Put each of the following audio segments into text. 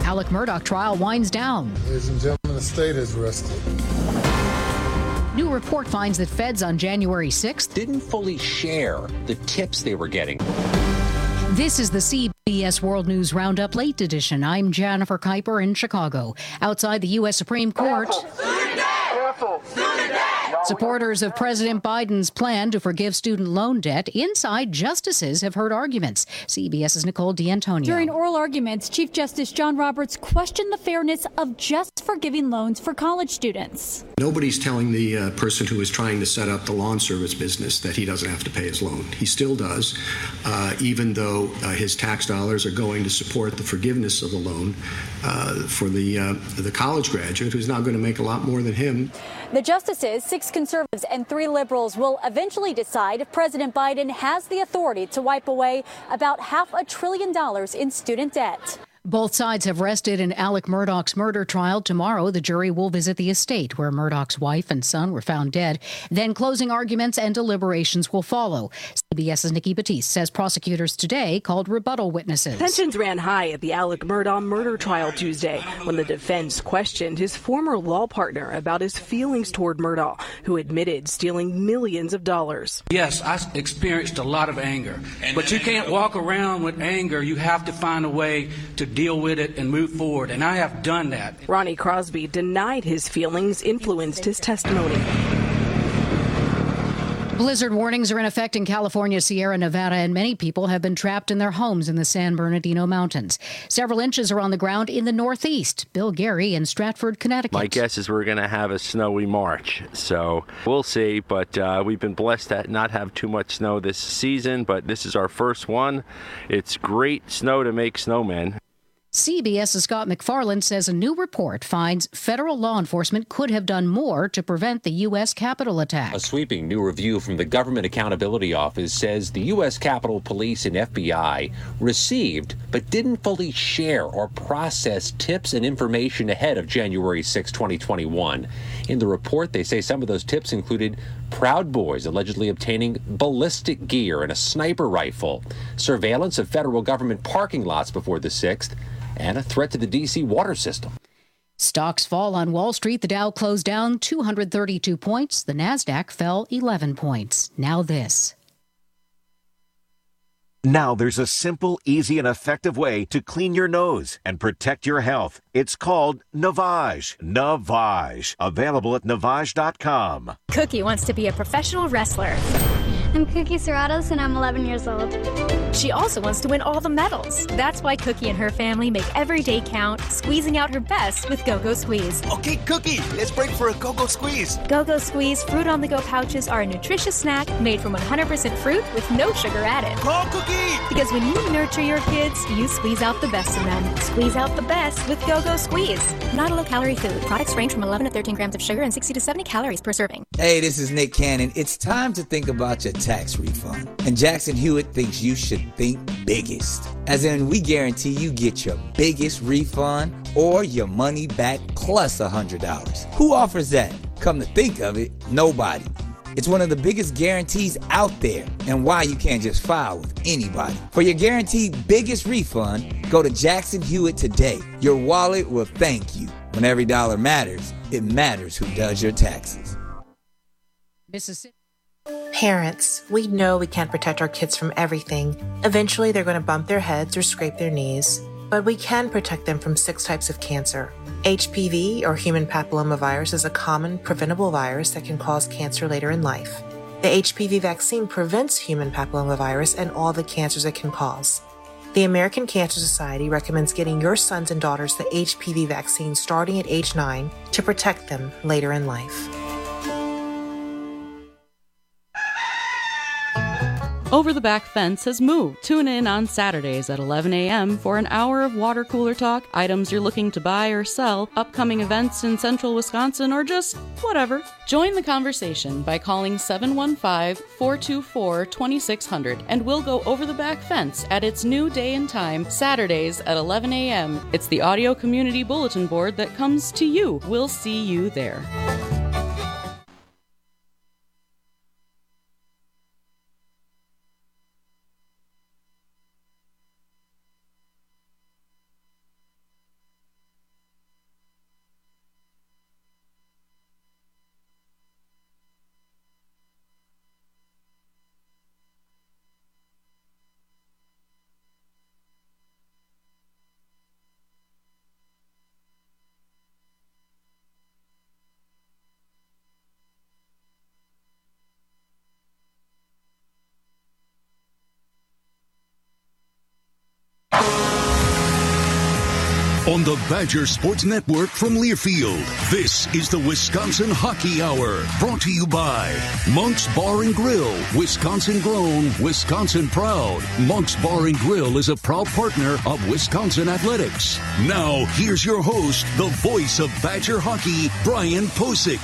Alec Murdaugh trial winds down. Ladies and gentlemen, the state has rested. New report finds that feds on January 6th didn't fully share the tips they were getting. This is the CBS World News Roundup Late Edition. I'm Jennifer Kuiper in Chicago. Outside the U.S. Supreme Court, supporters of President Biden's plan to forgive student loan debt. Inside, justices have heard arguments. CBS's Nicole D'Antonio. During oral arguments, Chief Justice John Roberts questioned the fairness of just forgiving loans for college students. Nobody's telling the person who is trying to set up the lawn service business that he doesn't have to pay his loan. He still does, even though his tax dollars are going to support the forgiveness of the loan for the college graduate who's now going to make a lot more than him. The justices, 6 conservatives and 3 liberals, will eventually decide if President Biden has the authority to wipe away about $500 billion in student debt. Both sides have rested in Alec Murdaugh's murder trial. Tomorrow, the jury will visit the estate where Murdaugh's wife and son were found dead. Then closing arguments and deliberations will follow. CBS's Nikki Batiste says prosecutors today called rebuttal witnesses. Tensions ran high at the Alec Murdaugh murder trial Tuesday when the defense questioned his former law partner about his feelings toward Murdaugh, who admitted stealing millions of dollars. Yes, I experienced a lot of anger, but you can't walk around with anger. You have to find a way to deal with it and move forward, and I have done that. Ronnie Crosby denied his feelings influenced his testimony. Blizzard warnings are in effect in California, Sierra Nevada, and many people have been trapped in their homes in the San Bernardino Mountains. Several inches are on the ground in the Northeast. Bill Gary in Stratford, Connecticut. My guess is we're going to have a snowy March, so we'll see. But we've been blessed to not have too much snow this season, but this is our first one. It's great snow to make snowmen. CBS's Scott McFarland says a new report finds federal law enforcement could have done more to prevent the U.S. Capitol attack. A sweeping new review from the Government Accountability Office says the U.S. Capitol Police and FBI received but didn't fully share or process tips and information ahead of January 6, 2021. In the report, they say some of those tips included Proud Boys allegedly obtaining ballistic gear and a sniper rifle, surveillance of federal government parking lots before the 6th, and a threat to the D.C. water system. Stocks fall on Wall Street. The Dow closed down 232 points. The Nasdaq fell 11 points. Now this. Now there's a simple, easy, and effective way to clean your nose and protect your health. It's called Navage. Navage. Available at Navage.com. Cookie wants to be a professional wrestler. I'm Cookie Serratos, and I'm 11 years old. She also wants to win all the medals. That's why Cookie and her family make every day count, squeezing out her best with Go-Go Squeeze. Okay, Cookie, let's break for a Go-Go Squeeze. Go-Go Squeeze Fruit on the Go pouches are a nutritious snack made from 100% fruit with no sugar added. Go, Cookie! Because when you nurture your kids, you squeeze out the best in them. Squeeze out the best with Go-Go Squeeze. Not a low-calorie food. Products range from 11 to 13 grams of sugar and 60 to 70 calories per serving. Hey, this is Nick Cannon. It's time to think about your tax refund. And Jackson Hewitt thinks you should think biggest. As in, we guarantee you get your biggest refund or your money back plus $100. Who offers that? Come to think of it, nobody. It's one of the biggest guarantees out there, and why you can't just file with anybody. For your guaranteed biggest refund, go to Jackson Hewitt today. Your wallet will thank you. When every dollar matters, it matters who does your taxes. Mississippi. Parents, we know we can't protect our kids from everything. Eventually, they're going to bump their heads or scrape their knees. But we can protect them from 6 types of cancer. HPV, or human papillomavirus, is a common preventable virus that can cause cancer later in life. The HPV vaccine prevents human papillomavirus and all the cancers it can cause. The American Cancer Society recommends getting your sons and daughters the HPV vaccine starting at age 9 to protect them later in life. Over the Back Fence has moved. Tune in on Saturdays at 11 a.m. for an hour of water cooler talk, items you're looking to buy or sell, upcoming events in central Wisconsin, or just whatever. Join the conversation by calling 715-424-2600, and we'll go over the back fence at its new day and time, Saturdays at 11 a.m. It's the audio community bulletin board that comes to you. We'll see you there. On the Badger Sports Network from Learfield, this is the Wisconsin Hockey Hour, brought to you by Monk's Bar and Grill. Wisconsin grown, Wisconsin proud. Monk's Bar and Grill is a proud partner of Wisconsin Athletics. Now, here's your host, the voice of Badger hockey, Brian Posick.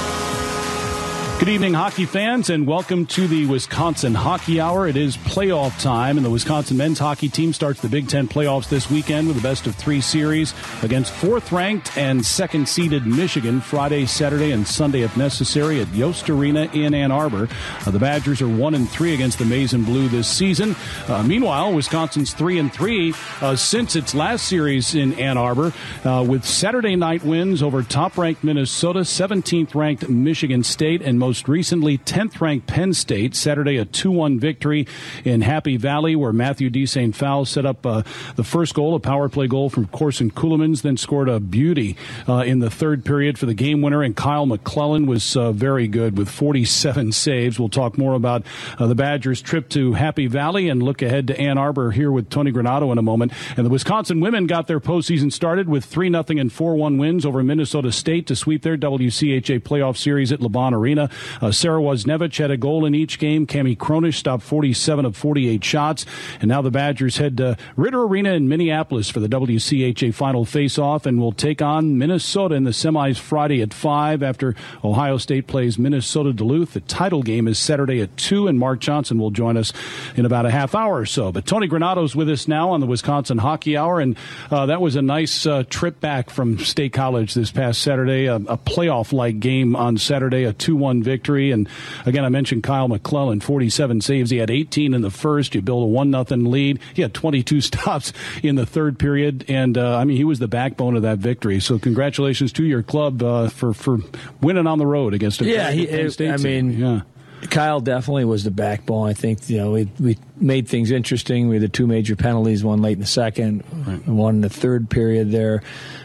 Good evening, hockey fans, and welcome to the Wisconsin Hockey Hour. It is playoff time, and the Wisconsin men's hockey team starts the Big Ten playoffs this weekend with a best-of-3 series against 4th-ranked and 2nd-seeded Michigan Friday, Saturday, and Sunday, if necessary, at Yost Arena in Ann Arbor. The Badgers are 1-3 against the Maize and Blue this season. Meanwhile, Wisconsin's 3-3 since its last series in Ann Arbor, with Saturday night wins over top-ranked Minnesota, 17th-ranked Michigan State, and most recently 10th-ranked Penn State. Saturday, a 2-1 victory in Happy Valley, where Matthew D. St. Fowl set up the first goal, a power play goal from Corson Ceulemans, then scored a beauty in the third period for the game winner, and Kyle McClellan was very good with 47 saves. We'll talk more about the Badgers' trip to Happy Valley and look ahead to Ann Arbor here with Tony Granato in a moment. And the Wisconsin women got their postseason started with 3-0 and 4-1 wins over Minnesota State to sweep their WCHA playoff series at LeBron Arena. Sarah Wozniewicz had a goal in each game. Cami Kronish stopped 47 of 48 shots. And now the Badgers head to Ritter Arena in Minneapolis for the WCHA final face-off and will take on Minnesota in the semis Friday at 5 after Ohio State plays Minnesota Duluth. The title game is Saturday at 2, and Mark Johnson will join us in about a half hour or so. But Tony Granato's with us now on the Wisconsin Hockey Hour, and that was a nice trip back from State College this past Saturday, a playoff-like game on Saturday, a 2-1 victory. And again, I mentioned Kyle McClellan, 47 saves. He had 18 in the first. You build a 1-0 lead. He had 22 stops in the third period. And, he was the backbone of that victory. So congratulations to your club for winning on the road against a Penn State team. Kyle definitely was the backbone. I think, we made things interesting. We had the two major penalties, one late in the second, one in the third period there.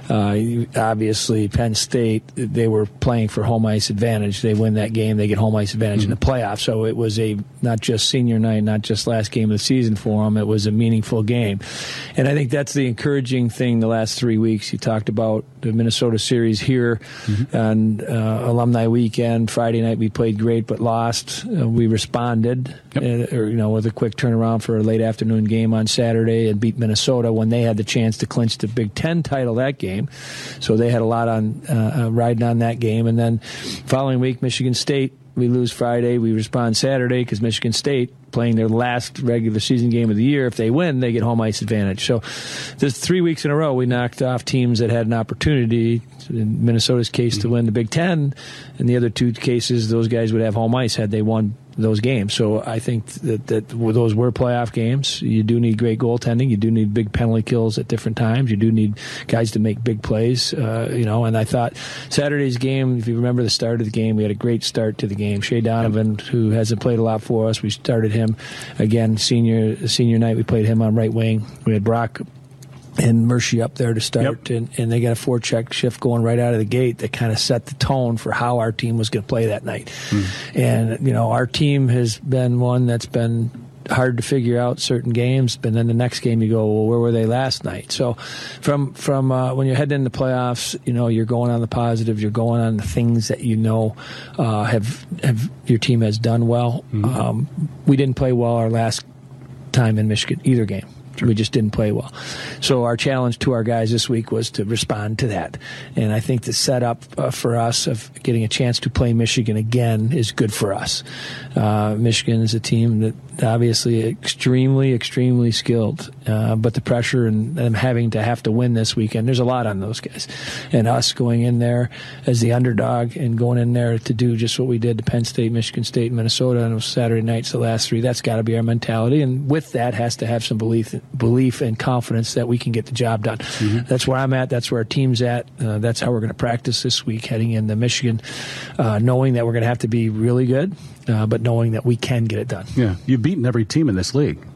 Obviously, Penn State, they were playing for home ice advantage. They win that game, they get home ice advantage in the playoffs. So it was not just senior night, not just last game of the season for them. It was a meaningful game. And I think that's the encouraging thing the last 3 weeks. You talked about the Minnesota series here on Alumni Weekend. Friday night we played great but lost. We responded, with a quick turnaround for a late afternoon game on Saturday and beat Minnesota when they had the chance to clinch the Big Ten title that game. So they had a lot on riding on that game. And then following week, Michigan State, we lose Friday. We respond Saturday because Michigan State, playing their last regular season game of the year, if they win, they get home ice advantage. So there's 3 weeks in a row we knocked off teams that had an opportunity, in Minnesota's case, to win the Big Ten. In the other two cases, those guys would have home ice had they won those games. So I think that those were playoff games. You do need great goaltending. You do need big penalty kills at different times. You do need guys to make big plays, and I thought Saturday's game, if you remember the start of the game, we had a great start to the game. Shea Donovan, who hasn't played a lot for us, we started him again, senior night. We played him on right wing. We had Brock and Mercy up there to start, and they got a forecheck shift going right out of the gate that kind of set the tone for how our team was going to play that night. And, our team has been one that's been hard to figure out certain games, but then the next game you go, well, where were they last night? So from when you're heading into the playoffs, you're going on the positive, you're going on the things that have your team has done well. We didn't play well our last time in Michigan, either game. We just didn't play well. So our challenge to our guys this week was to respond to that. And I think the setup for us of getting a chance to play Michigan again is good for us. Michigan is a team that obviously extremely, extremely skilled. But the pressure and them having to win this weekend, there's a lot on those guys. And us going in there as the underdog and going in there to do just what we did to Penn State, Michigan State, and Minnesota on those Saturday nights, the last three, that's got to be our mentality. And with that has to have some belief and confidence that we can get the job done. That's where I'm at. That's where our team's at. That's how we're going to practice this week heading into Michigan, knowing that we're going to have to be really good, but knowing that we can get it done. Yeah, you've beaten every team in this league.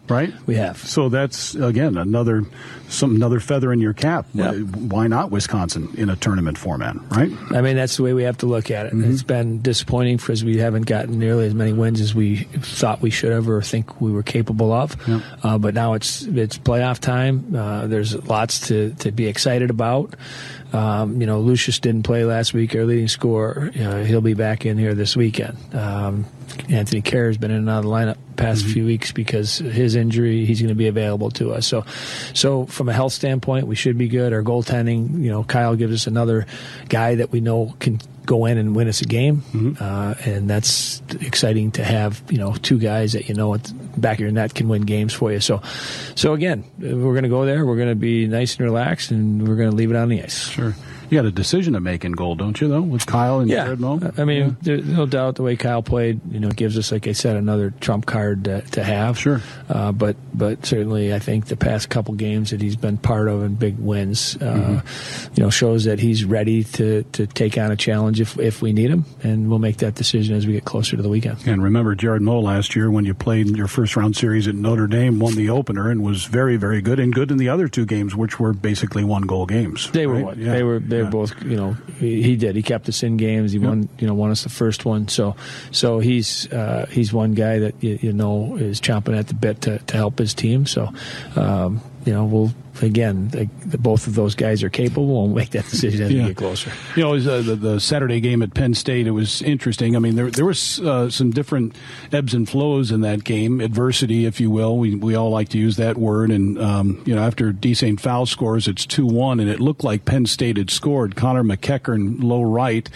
Right? We have. So that's, again, another feather in your cap. Yep. Why not Wisconsin in a tournament format, right? I mean, that's the way we have to look at it. Mm-hmm. It's been disappointing because we haven't gotten nearly as many wins as we thought we should have or think we were capable of. Yep. But now it's playoff time. There's lots to be excited about. Lucius didn't play last week, our leading scorer. He'll be back in here this weekend. Anthony Kerr has been in and out of the lineup the past few weeks because of his injury. He's going to be available to us. So from a health standpoint, we should be good. Our goaltending, Kyle gives us another guy that we know can go in and win us a game. And that's exciting to have, two guys that at the back of your net can win games for you. So again, we're going to go there. We're going to be nice and relaxed, and we're going to leave it on the ice. Sure. You got a decision to make in goal, don't you, though, with Kyle and Jared Moe? I mean, there's no doubt the way Kyle played, gives us, like I said, another trump card to have. Sure. But certainly I think the past couple games that he's been part of in big wins, shows that he's ready to take on a challenge if we need him, and we'll make that decision as we get closer to the weekend. And remember Jared Moe last year when you played in your first-round series at Notre Dame, won the opener and was very, very good, and good in the other two games, which were basically one-goal games. They were right? what? Yeah. They were both, he did. He kept us in games. He won us the first one. So he's one guy that is chomping at the bit to help his team. So we'll. Again, both of those guys are capable. We'll make that decision as we get closer. It was the Saturday game at Penn State. It was interesting. I mean, there was some different ebbs and flows in that game, adversity, if you will. We all like to use that word. And after D. St. Foul scores, it's 2-1, and it looked like Penn State had scored. Connor McEachern, low right,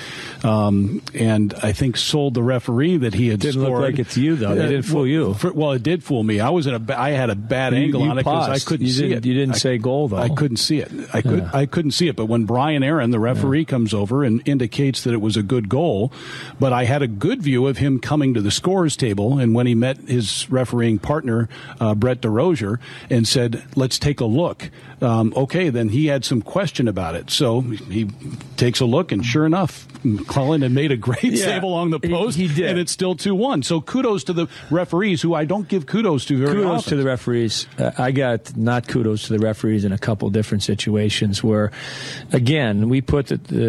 and I think sold the referee that he had scored. Didn't look like it's you though. They didn't fool you. Well, it did fool me. I had a bad angle on it because I couldn't see it. You didn't say goal though. I couldn't see it. I couldn't see it. But when Brian Aaron, the referee, comes over and indicates that it was a good goal, but I had a good view of him coming to the scores table, and when he met his refereeing partner, Brett DeRozier, and said, "Let's take a look." Okay, then he had some question about it. So he takes a look, and sure enough, Cullen had made a great save along the post, he did. And it's still 2-1. So kudos to the referees, who I don't give kudos to very often. Kudos to the referees. I got not kudos to the referees in a couple different situations where, again, we put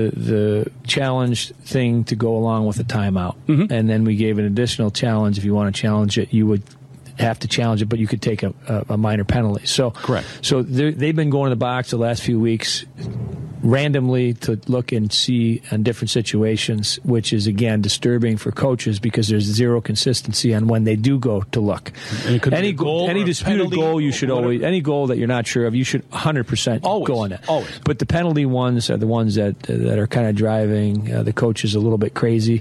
the challenge thing to go along with the timeout, and then we gave an additional challenge. If you want to challenge it, you would have to challenge it, but you could take a minor penalty. So, correct. So they've been going to the box the last few weeks randomly to look and see on different situations, which is, again, disturbing for coaches because there's zero consistency on when they do go to look. Any disputed goal, you should always, any goal that you're not sure of, you should 100% go on it. Always. But the penalty ones are the ones that are kind of driving the coaches a little bit crazy.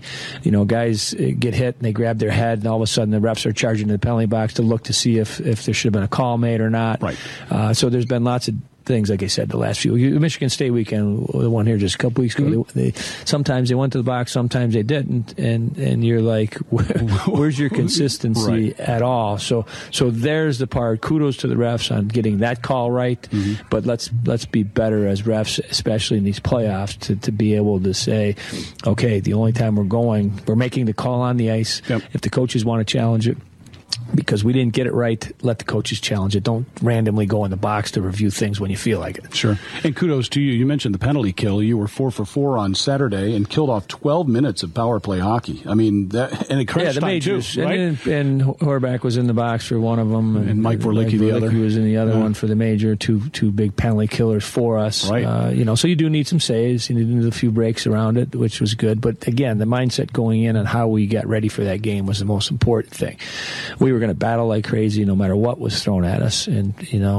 Guys get hit and they grab their head, and all of a sudden the refs are charging to the penalty box to look to see if there should have been a call made or not. Right. So there's been lots of things, like I said, the last few. Michigan State weekend, the one here just a couple weeks ago, they sometimes they went to the box, sometimes they didn't, and you're like, where's your consistency at all? So there's the part. Kudos to the refs on getting that call right, but let's be better as refs, especially in these playoffs, to be able to say, okay, the only time we're making the call on the ice. Yep. If the coaches want to challenge it, because we didn't get it right, let the coaches challenge it. Don't randomly go in the box to review things when you feel like it. Sure. And kudos to you. You mentioned the penalty kill. You were 4 for 4 on Saturday and killed off 12 minutes of power play hockey. I mean, and it crunch the time majors, too, right? And Horvath was in the box for one of them, and Mike Vorlicki the other. Was in the other one for the major. Two big penalty killers for us. Right. So you do need some saves. You need a few breaks around it, which was good. But again, the mindset going in and how we got ready for that game was the most important thing. We were going to battle like crazy no matter what was thrown at us, and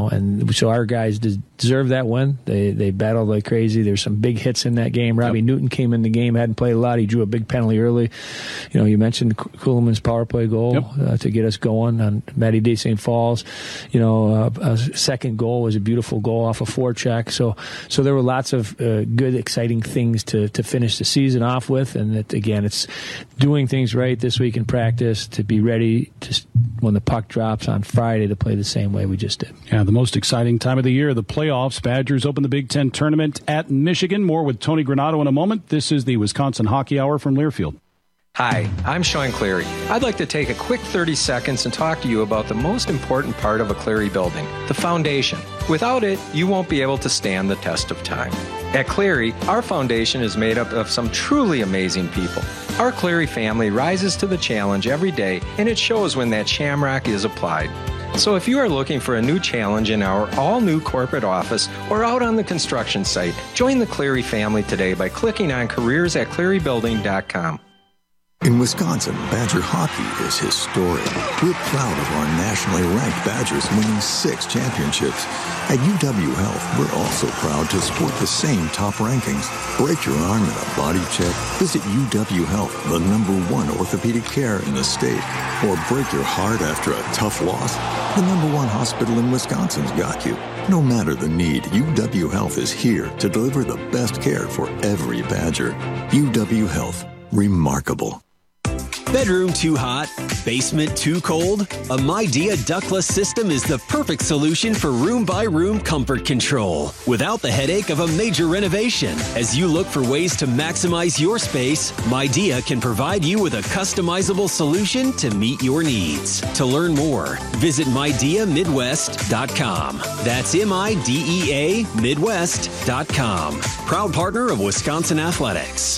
so our guys deserve that win. They battled like crazy. There's some big hits in that game. Robbie Newton came in the game, hadn't played a lot. He drew a big penalty early. You mentioned Kuhlman's power play goal to get us going on Matty D. St. Falls. A second goal was a beautiful goal off a forecheck. So there were lots of good, exciting things to finish the season off with, and again, it's doing things right this week in practice to be ready to when the puck drops on Friday to play the same way we just did. Yeah, the most exciting time of the year, the playoffs. Badgers open the Big Ten tournament at Michigan. More with Tony Granato in a moment. This is the Wisconsin Hockey Hour from Learfield. Hi, I'm Sean Cleary. I'd like to take a quick 30 seconds and talk to you about the most important part of a Cleary building, the foundation. Without it, you won't be able to stand the test of time. At Cleary, our foundation is made up of some truly amazing people. Our Cleary family rises to the challenge every day, and it shows when that shamrock is applied. So if you are looking for a new challenge in our all-new corporate office or out on the construction site, join the Cleary family today by clicking on careers@clearybuilding.com. In Wisconsin, Badger hockey is historic. We're proud of our nationally ranked Badgers winning 6 championships. At UW Health, we're also proud to support the same top rankings. Break your arm in a body check? Visit UW Health, the #1 orthopedic care in the state. Or break your heart after a tough loss? The #1 hospital in Wisconsin's got you. No matter the need, UW Health is here to deliver the best care for every Badger. UW Health. Remarkable. Bedroom too hot? Basement too cold? A Midea ductless system is the perfect solution for room-by-room comfort control without the headache of a major renovation. As you look for ways to maximize your space, Midea can provide you with a customizable solution to meet your needs. To learn more, visit MideaMidwest.com. That's MIDEA Midwest.com. Proud partner of Wisconsin Athletics.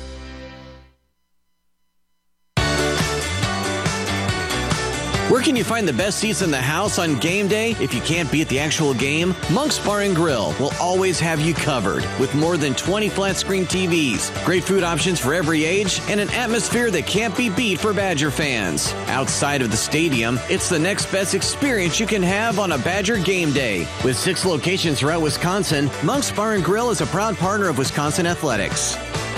Where can you find the best seats in the house on game day? If you can't be at the actual game, Monk's Bar and Grill will always have you covered with more than 20 flat screen TVs, great food options for every age, and an atmosphere that can't be beat for Badger fans. Outside of the stadium, it's the next best experience you can have on a Badger game day. With 6 locations throughout Wisconsin, Monk's Bar and Grill is a proud partner of Wisconsin Athletics.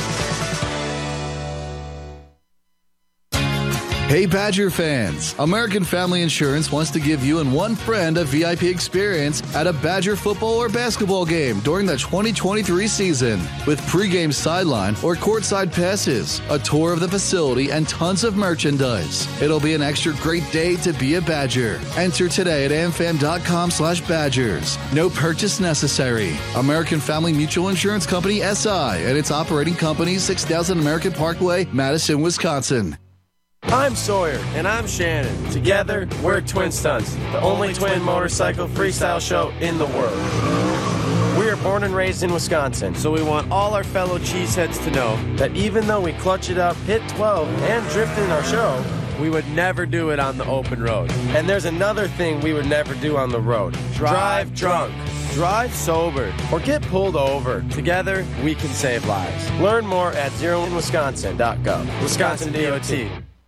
Hey Badger fans, American Family Insurance wants to give you and one friend a VIP experience at a Badger football or basketball game during the 2023 season. With pregame sideline or courtside passes, a tour of the facility, and tons of merchandise. It'll be an extra great day to be a Badger. Enter today at amfam.com/Badgers. No purchase necessary. American Family Mutual Insurance Company, SI, and its operating company, 6000 American Parkway, Madison, Wisconsin. I'm Sawyer. And I'm Shannon. Together, we're Twin Stunts, the only twin motorcycle freestyle show in the world. We are born and raised in Wisconsin, so we want all our fellow cheeseheads to know that even though we clutch it up, hit 12, and drift in our show, we would never do it on the open road. And there's another thing we would never do on the road. Drive drunk. Drive sober or get pulled over. Together, we can save lives. Learn more at zeroinwisconsin.gov. Wisconsin DOT.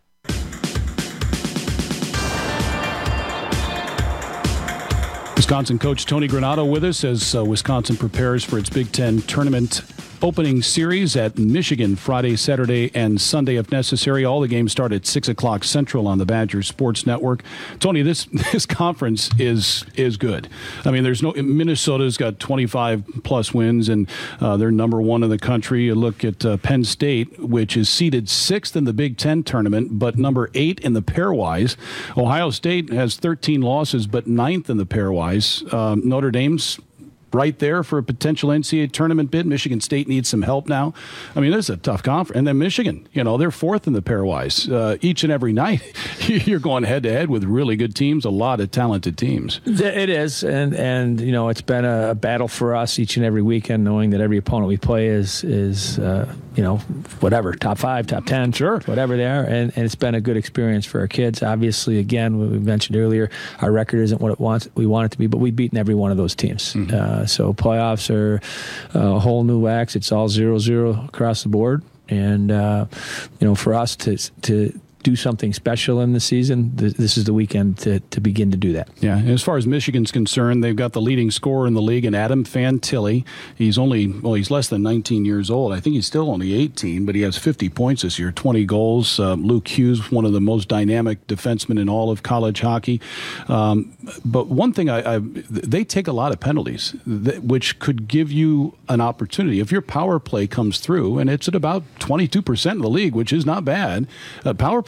Wisconsin coach Tony Granato with us as Wisconsin prepares for its Big Ten tournament opening series at Michigan Friday, Saturday, and Sunday if necessary. All the games start at 6 o'clock Central on the Badger Sports Network. Tony, this conference is good. I mean, Minnesota's got 25-plus wins, and they're #1 in the country. You look at Penn State, which is seeded 6th in the Big Ten tournament, but #8 in the pairwise. Ohio State has 13 losses, but 9th in the pairwise. Notre Dame's right there for a potential NCAA tournament bid. Michigan State needs some help now. I mean, this is a tough conference. And then Michigan, they're 4th in the pairwise. Each and every night, you're going head-to-head with really good teams, a lot of talented teams. It is, and it's been a battle for us each and every weekend, knowing that every opponent we play is whatever, top 5, top 10, sure, whatever they are, and it's been a good experience for our kids. Obviously, again, what we mentioned earlier, our record isn't what we want it to be, but we've beaten every one of those teams. Mm-hmm. So playoffs are a whole new wax. It's all 0-0 across the board. And, for us to do something special in the season, this is the weekend to begin to do that. Yeah, and as far as Michigan's concerned, they've got the leading scorer in the league, and Adam Fantilli. He's less than 19 years old. I think he's still only 18, but he has 50 points this year, 20 goals. Luke Hughes, one of the most dynamic defensemen in all of college hockey. But one thing, they take a lot of penalties, which could give you an opportunity. If your power play comes through, and it's at about 22% of the league, which is not bad, power play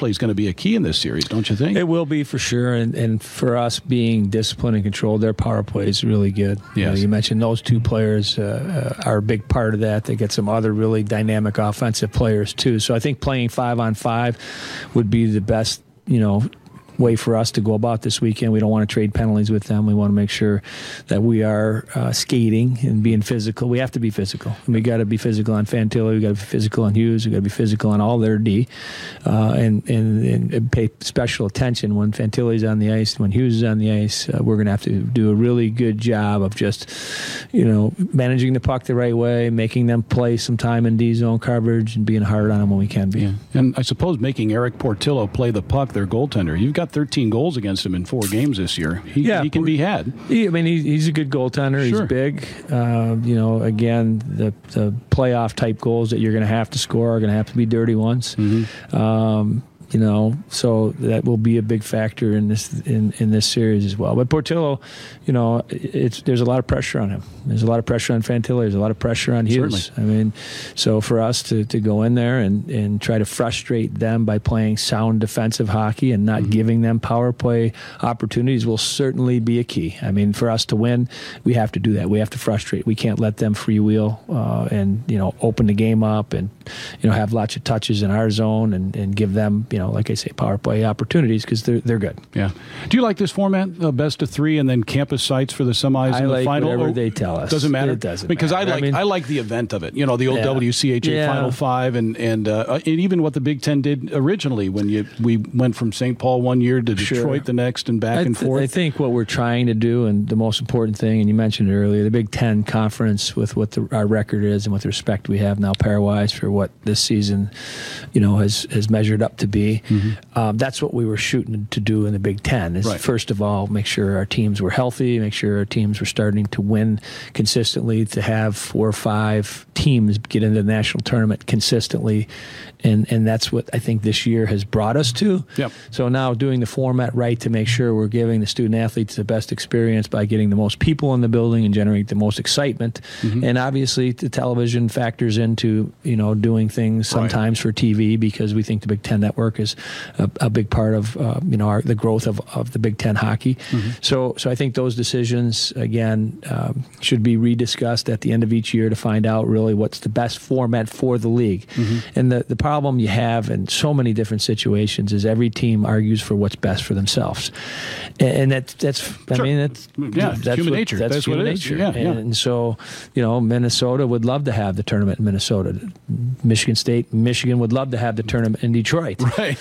play is going to be a key in this series, don't you think? It will be for sure, and for us being disciplined and controlled, their power play is really good. Yes. You mentioned those two players are a big part of that. They get some other really dynamic offensive players too. So I think playing 5-on-5 would be the best, way for us to go about this weekend. We don't want to trade penalties with them. We want to make sure that we are skating and being physical. We have to be physical. And we got to be physical on Fantilli. We got to be physical on Hughes. We got to be physical on all their D, and pay special attention when Fantilli's on the ice, when Hughes is on the ice. We're going to have to do a really good job of just, managing the puck the right way, making them play some time in D zone coverage, and being hard on them when we can be. Yeah. And I suppose making Eric Portillo play the puck, their goaltender. You've got 13 goals against him in 4 games this year. He can be had. He's a good goaltender. Sure. He's big. Again, the playoff type goals that you're going to have to score are going to have to be dirty ones. Mm-hmm. So that will be a big factor in this series as well. But Portillo, there's a lot of pressure on him. There's a lot of pressure on Fantilli. There's a lot of pressure on Hughes. Certainly. So for us to go in there and try to frustrate them by playing sound defensive hockey and not giving them power play opportunities will certainly be a key. For us to win, we have to do that. We have to frustrate. We can't let them freewheel and open the game up and have lots of touches in our zone and give them like I say, power play opportunities because they're good. Yeah. Do you like this format, best of 3 and then campus sites for the semis and the final? Whatever they tell us. Doesn't matter? It doesn't because matter. I like the event of it. The old WCHA Final 5 and even what the Big Ten did originally when we went from St. Paul one year to Detroit the next and back and forth. I think what we're trying to do, and the most important thing, and you mentioned it earlier, the Big Ten Conference with what our record is and with the respect we have now pairwise for what this season, has measured up to be. Mm-hmm. That's what we were shooting to do in the Big Ten. Is first of all, make sure our teams were healthy, make sure our teams were starting to win consistently, to have 4 or 5 teams get into the national tournament consistently. And that's what I think this year has brought us to. Yep. So now doing the format right to make sure we're giving the student athletes the best experience by getting the most people in the building and generating the most excitement. Mm-hmm. And obviously the television factors into, doing things sometimes for TV because we think the Big Ten Network is a big part of, the growth of the Big Ten hockey. Mm-hmm. So I think those decisions, again, should be rediscussed at the end of each year to find out really what's the best format for the league. Mm-hmm. And the problem you have in so many different situations is every team argues for what's best for themselves, and that's human nature. That's human what it nature. Is. Yeah, and so Minnesota would love to have the tournament in Minnesota. Michigan would love to have the tournament in Detroit. Right.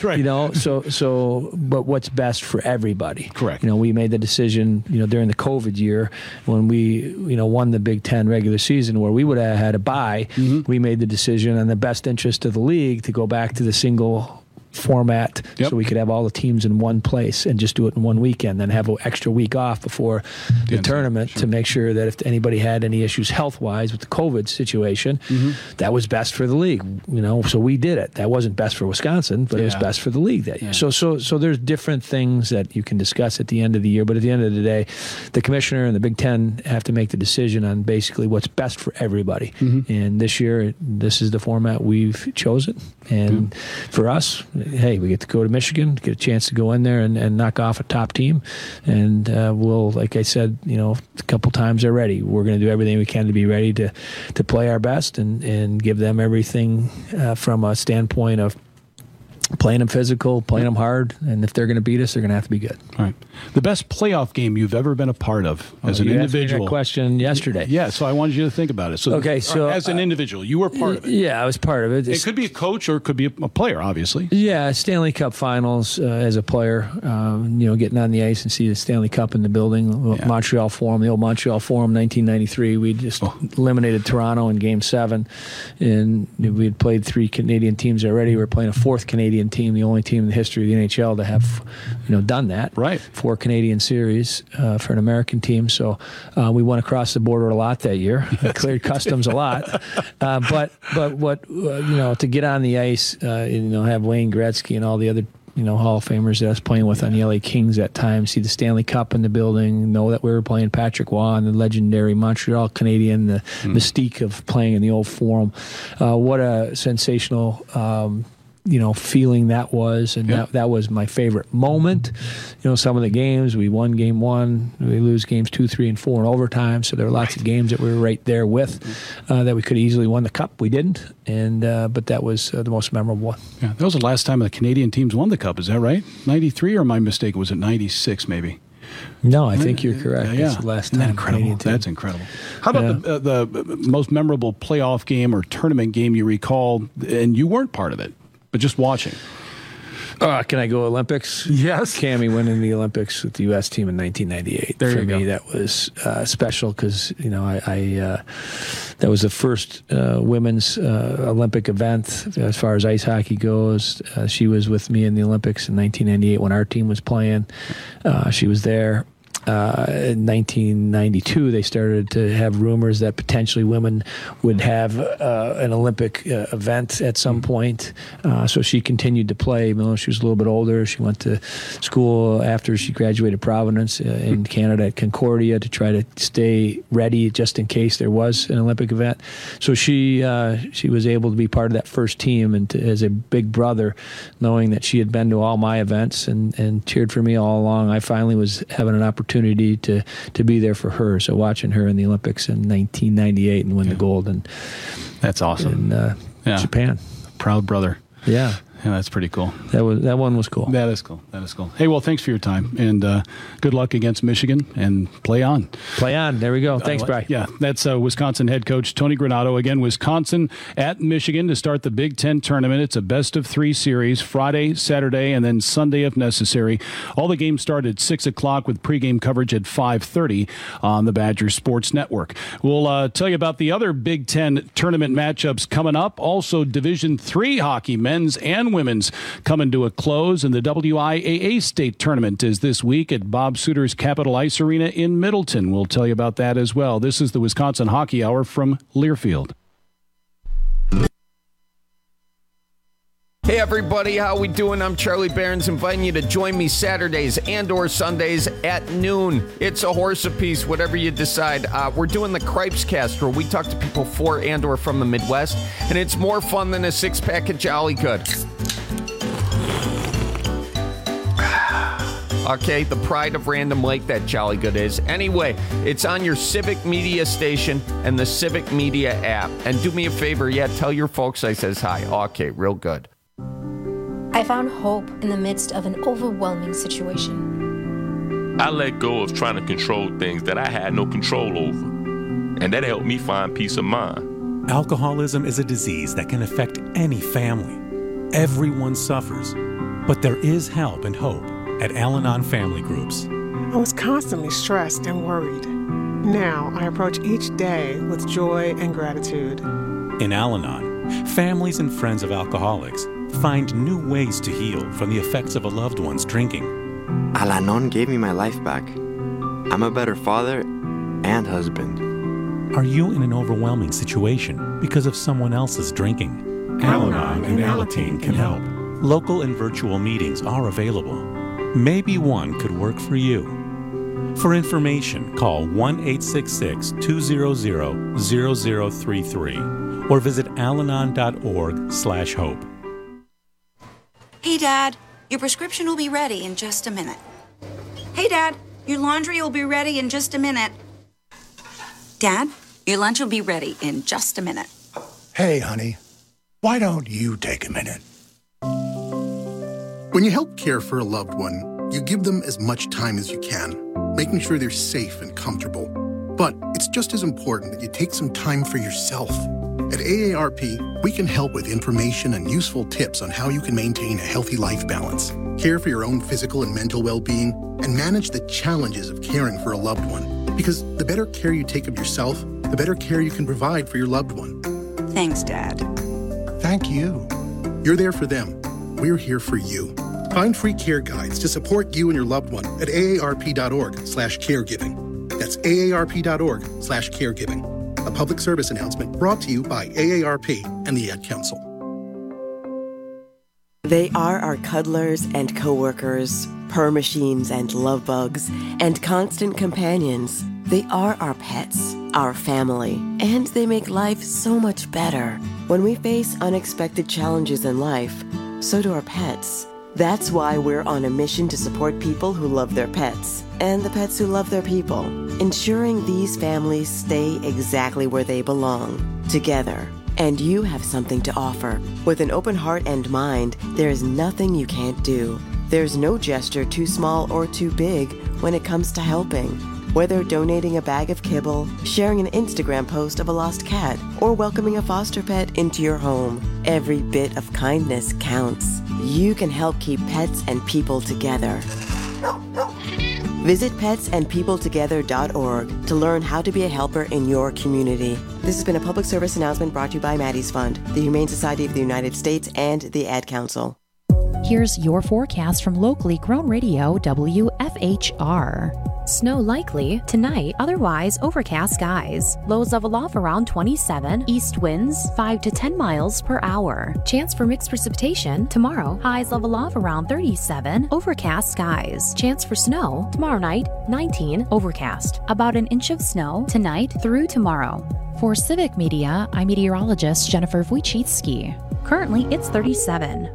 But what's best for everybody? Correct. We made the decision during the COVID year when we won the Big Ten regular season where we would have had a bye. Mm-hmm. We made the decision in the best interest of the league to go back to the single format so we could have all the teams in one place and just do it in one weekend, then have an extra week off before the tournament to make sure that if anybody had any issues health-wise with the COVID situation, that was best for the league. So we did it. That wasn't best for Wisconsin, but it was best for the league that year. So there's different things that you can discuss at the end of the year, but at the end of the day, the commissioner and the Big Ten have to make the decision on basically what's best for everybody. Mm-hmm. And this year, this is the format we've chosen. And for us, hey, we get to go to Michigan, get a chance to go in there and knock off a top team. And we'll, like I said, a couple times already, we're going to do everything we can to be ready to play our best and give them everything from a standpoint of playing them physical, playing them hard, and if they're going to beat us, they're going to have to be good. All right. The best playoff game you've ever been a part of as an individual. Asked me that question yesterday. Yeah, so I wanted you to think about it. So as an individual, you were part of it. Yeah, I was part of it. It could be a coach or it could be a player, obviously. Yeah, Stanley Cup Finals as a player, getting on the ice and see the Stanley Cup in the building, Montreal Forum, the old Montreal Forum, 1993. We just eliminated Toronto in Game 7, and we had played 3 Canadian teams already. We were playing a 4th Canadian team, the only team in the history of the NHL to have, done that. Right. 4 Canadian series for an American team. So we went across the border a lot that year. Cleared customs a lot. But what to get on the ice, have Wayne Gretzky and all the other Hall of Famers that I was playing with on the LA Kings at time, see the Stanley Cup in the building, know that we were playing Patrick Waugh and the legendary Montreal Canadian, the mystique of playing in the old Forum. What a sensational feeling that was, and that was my favorite moment. Some of the games, we won game 1, we lose games 2, 3, and 4 in overtime, so there were lots of games that we were right there with that we could have easily won the cup. We didn't, and but that was the most memorable one. Yeah, that was the last time the Canadian teams won the cup, is that right? 93, or my mistake, was it 96 maybe? No, I think you're correct. Yeah. That's the last time. Incredible. That's incredible. How about the most memorable playoff game or tournament game you recall, and you weren't part of it, but just watching? Can I go Olympics? Yes. Cammie winning the Olympics with the U.S. team in 1998. There For you me, go. that was special because, I that was the first women's Olympic event as far as ice hockey goes. She was with me in the Olympics in 1998 when our team was playing. She was there. In 1992, they started to have rumors that potentially women would have an Olympic event at some point. So she continued to play. Even though she was a little bit older, she went to school after she graduated Providence in Canada at Concordia to try to stay ready just in case there was an Olympic event. So she was able to be part of that first team, and as a big brother, knowing that she had been to all my events and cheered for me all along, I finally was having an opportunity to be there for her. So watching her in the Olympics in 1998 and win the gold, and that's awesome. In Japan. Proud brother. Yeah. Yeah, that's pretty cool. That one was cool. That is cool. Hey, well, thanks for your time, and good luck against Michigan, and play on. Play on. There we go. Thanks, Bri. Yeah, that's Wisconsin head coach Tony Granato. Again, Wisconsin at Michigan to start the Big Ten tournament. It's a best-of-3 series, Friday, Saturday, and then Sunday if necessary. All the games start at 6 o'clock with pregame coverage at 5:30 on the Badger Sports Network. We'll tell you about the other Big Ten tournament matchups coming up. Also, Division III hockey, men's and women's, coming to a close, and the WIAA state tournament is this week at Bob Suter's Capitol Ice Arena in Middleton. We'll tell you about that as well. This is the Wisconsin Hockey Hour from Learfield. Hey everybody, how we doing? I'm Charlie Behrens, inviting you to join me Saturdays and or Sundays at noon. It's a horse apiece, whatever you decide. We're doing the Cripes Cast, where we talk to people for and or from the Midwest, and it's more fun than a six-pack of Jolly Good. Okay, the pride of Random Lake, that Jolly Good is. Anyway, it's on your Civic Media station and the Civic Media app. And do me a favor, tell your folks I says hi. Okay, real good. I found hope in the midst of an overwhelming situation. I let go of trying to control things that I had no control over, and that helped me find peace of mind. Alcoholism is a disease that can affect any family. Everyone suffers, but there is help and hope at Al-Anon Family Groups. I was constantly stressed and worried. Now I approach each day with joy and gratitude. In Al-Anon, families and friends of alcoholics find new ways to heal from the effects of a loved one's drinking. Al-Anon gave me my life back. I'm a better father and husband. Are you in an overwhelming situation because of someone else's drinking? Al-Anon and Alateen can help. Local and virtual meetings are available. Maybe one could work for you. For information, call 1-866-200-0033 or visit alanon.org/hope. Hey, Dad, your prescription will be ready in just a minute. Hey, Dad, your laundry will be ready in just a minute. Dad, your lunch will be ready in just a minute. Hey, honey, why don't you take a minute? When you help care for a loved one, you give them as much time as you can, making sure they're safe and comfortable. But it's just as important that you take some time for yourself. At AARP, we can help with information and useful tips on how you can maintain a healthy life balance, care for your own physical and mental well-being, and manage the challenges of caring for a loved one. Because the better care you take of yourself, the better care you can provide for your loved one. Thanks, Dad. Thank you. You're there for them. We're here for you. Find free care guides to support you and your loved one at aarp.org/caregiving. That's aarp.org/caregiving. A public service announcement brought to you by AARP and the Ad Council. They are our cuddlers and coworkers, purr machines and love bugs, and constant companions. They are our pets, our family, and they make life so much better. When we face unexpected challenges in life, so do our pets. That's why we're on a mission to support people who love their pets and the pets who love their people, ensuring these families stay exactly where they belong, together. And you have something to offer. With an open heart and mind, there is nothing you can't do. There's no gesture too small or too big when it comes to helping. Whether donating a bag of kibble, sharing an Instagram post of a lost cat, or welcoming a foster pet into your home, every bit of kindness counts. You can help keep pets and people together. Visit petsandpeopletogether.org to learn how to be a helper in your community. This has been a public service announcement brought to you by Maddie's Fund, the Humane Society of the United States, and the Ad Council. Here's your forecast from locally grown radio WFHR. Snow likely tonight, otherwise overcast skies. Lows level off around 27. East winds 5 to 10 miles per hour. Chance for mixed precipitation tomorrow. Highs level off around 37. Overcast skies. Chance for snow tomorrow night 19. Overcast. About an inch of snow tonight through tomorrow. For Civic Media, I'm meteorologist Jennifer Wojcicki. Currently, it's 37.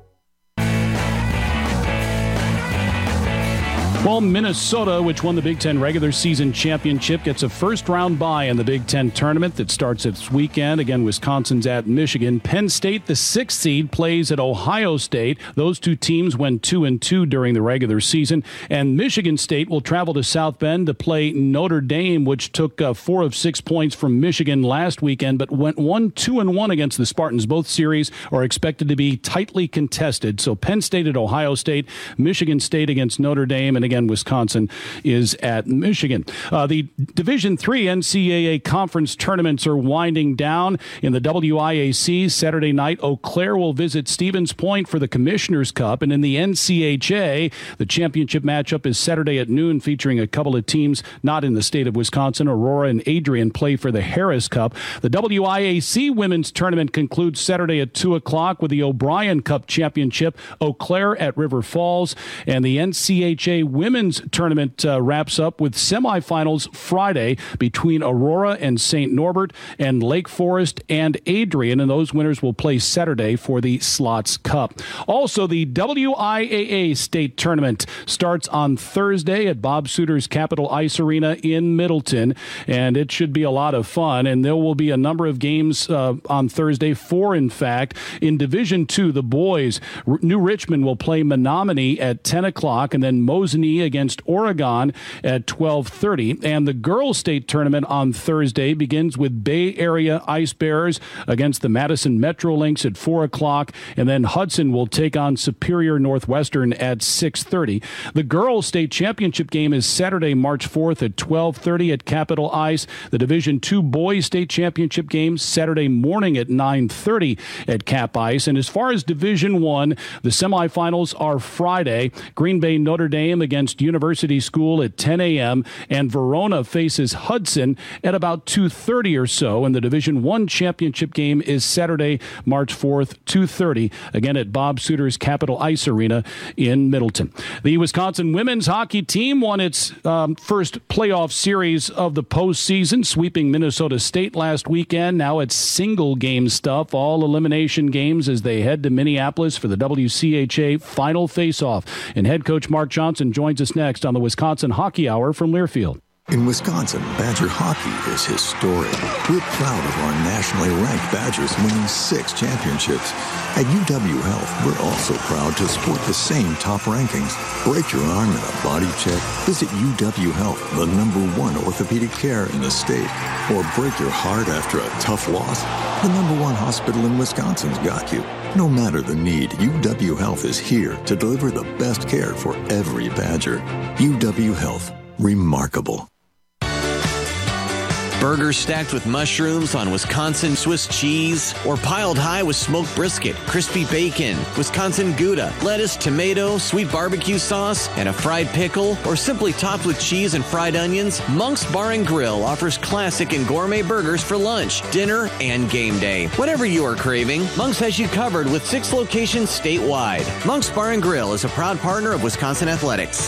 Well, Minnesota, which won the Big Ten regular season championship, gets a first-round bye in the Big Ten tournament that starts this weekend. Again, Wisconsin's at Michigan. Penn State, the 6th seed, plays at Ohio State. Those two teams went 2-2 during the regular season. And Michigan State will travel to South Bend to play Notre Dame, which took 4 of 6 points from Michigan last weekend, but went 2-1 against the Spartans. Both series are expected to be tightly contested. So Penn State at Ohio State, Michigan State against Notre Dame, and again, Wisconsin is at Michigan. The Division III NCAA conference tournaments are winding down. In the WIAC, Saturday night, Eau Claire will visit Stevens Point for the Commissioner's Cup. And in the NCHA, the championship matchup is Saturday at noon, featuring a couple of teams not in the state of Wisconsin. Aurora and Adrian play for the Harris Cup. The WIAC women's tournament concludes Saturday at 2 o'clock with the O'Brien Cup Championship, Eau Claire at River Falls. And the NCHA women's tournament wraps up with semifinals Friday between Aurora and St. Norbert and Lake Forest and Adrian, and those winners will play Saturday for the Slots Cup. Also, the WIAA state tournament starts on Thursday at Bob Suiter's Capitol Ice Arena in Middleton, and it should be a lot of fun, and there will be a number of games on Thursday, 4 in fact. In Division II, the boys, New Richmond will play Menominee at 10 o'clock, and then Mosinee against Oregon at 12:30. And the girls' state tournament on Thursday begins with Bay Area Ice Bears against the Madison Metro Lynx at 4 o'clock. And then Hudson will take on Superior Northwestern at 6:30. The girls' state championship game is Saturday, March 4th at 12:30 at Capitol Ice. The Division II boys' state championship game Saturday morning at 9:30 at Cap Ice. And as far as Division I, the semifinals are Friday. Green Bay Notre Dame against University School at 10 a.m. and Verona faces Hudson at about 2:30 or so. And the Division I championship game is Saturday, March 4th, 2:30, again at Bob Suiter's Capitol Ice Arena in Middleton. The Wisconsin women's hockey team won its first playoff series of the postseason, sweeping Minnesota State last weekend. Now it's single game stuff, all elimination games as they head to Minneapolis for the WCHA final face-off. And head coach Mark Johnson joins us next on the Wisconsin Hockey Hour from Learfield. In Wisconsin, Badger hockey is historic. We're proud of our nationally ranked Badgers winning 6 championships. At UW Health, we're also proud to support the same top rankings. Break your arm in a body check? Visit UW Health, the #1 orthopedic care in the state. Or break your heart after a tough loss? The #1 hospital in Wisconsin's got you. No matter the need, UW Health is here to deliver the best care for every Badger. UW Health. Remarkable. Burgers stacked with mushrooms on Wisconsin Swiss cheese, or piled high with smoked brisket, crispy bacon, Wisconsin Gouda, lettuce, tomato, sweet barbecue sauce, and a fried pickle, or simply topped with cheese and fried onions, Monk's Bar and Grill offers classic and gourmet burgers for lunch, dinner, and game day. Whatever you are craving, Monk's has you covered with 6 locations statewide. Monk's Bar and Grill is a proud partner of Wisconsin Athletics.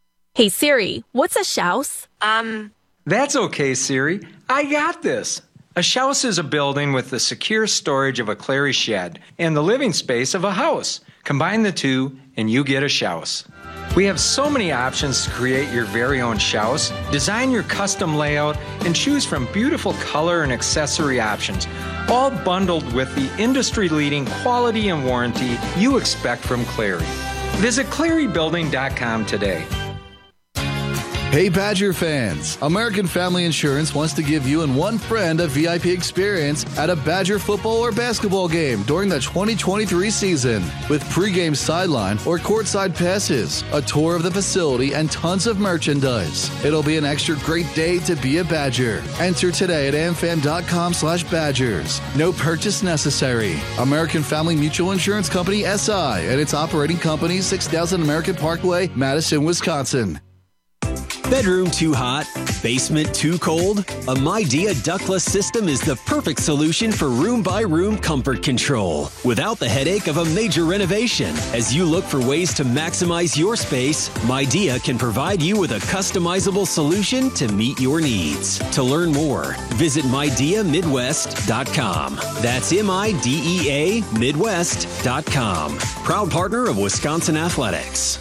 Hey Siri, what's a shouse? That's okay, Siri. I got this. A shouse is a building with the secure storage of a Clary shed and the living space of a house. Combine the two, and you get a shouse. We have so many options to create your very own shouse, design your custom layout, and choose from beautiful color and accessory options, all bundled with the industry-leading quality and warranty you expect from Clary. Visit ClaryBuilding.com today. Hey Badger fans, American Family Insurance wants to give you and one friend a VIP experience at a Badger football or basketball game during the 2023 season. With pregame sideline or courtside passes, a tour of the facility, and tons of merchandise. It'll be an extra great day to be a Badger. Enter today at amfam.com/Badgers. No purchase necessary. American Family Mutual Insurance Company, SI, and its operating company, 6000 American Parkway, Madison, Wisconsin. Bedroom too hot? Basement too cold? A Midea ductless system is the perfect solution for room-by-room comfort control without the headache of a major renovation. As you look for ways to maximize your space, Midea can provide you with a customizable solution to meet your needs. To learn more, visit MideaMidwest.com. That's MIDEA Midwest.com. Proud partner of Wisconsin Athletics.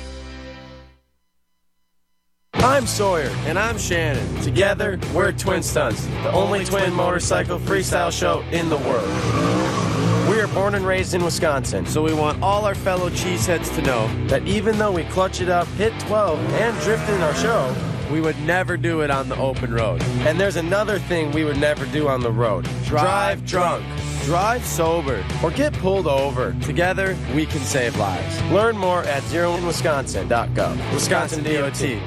I'm Sawyer. And I'm Shannon. Together, we're Twin Stunts, the only twin motorcycle freestyle show in the world. We are born and raised in Wisconsin, so we want all our fellow cheeseheads to know that even though we clutch it up, hit 12, and drift in our show, we would never do it on the open road. And there's another thing we would never do on the road. Drive drunk. Drive sober or get pulled over. Together, we can save lives. Learn more at zeroinwisconsin.gov. Wisconsin DOT.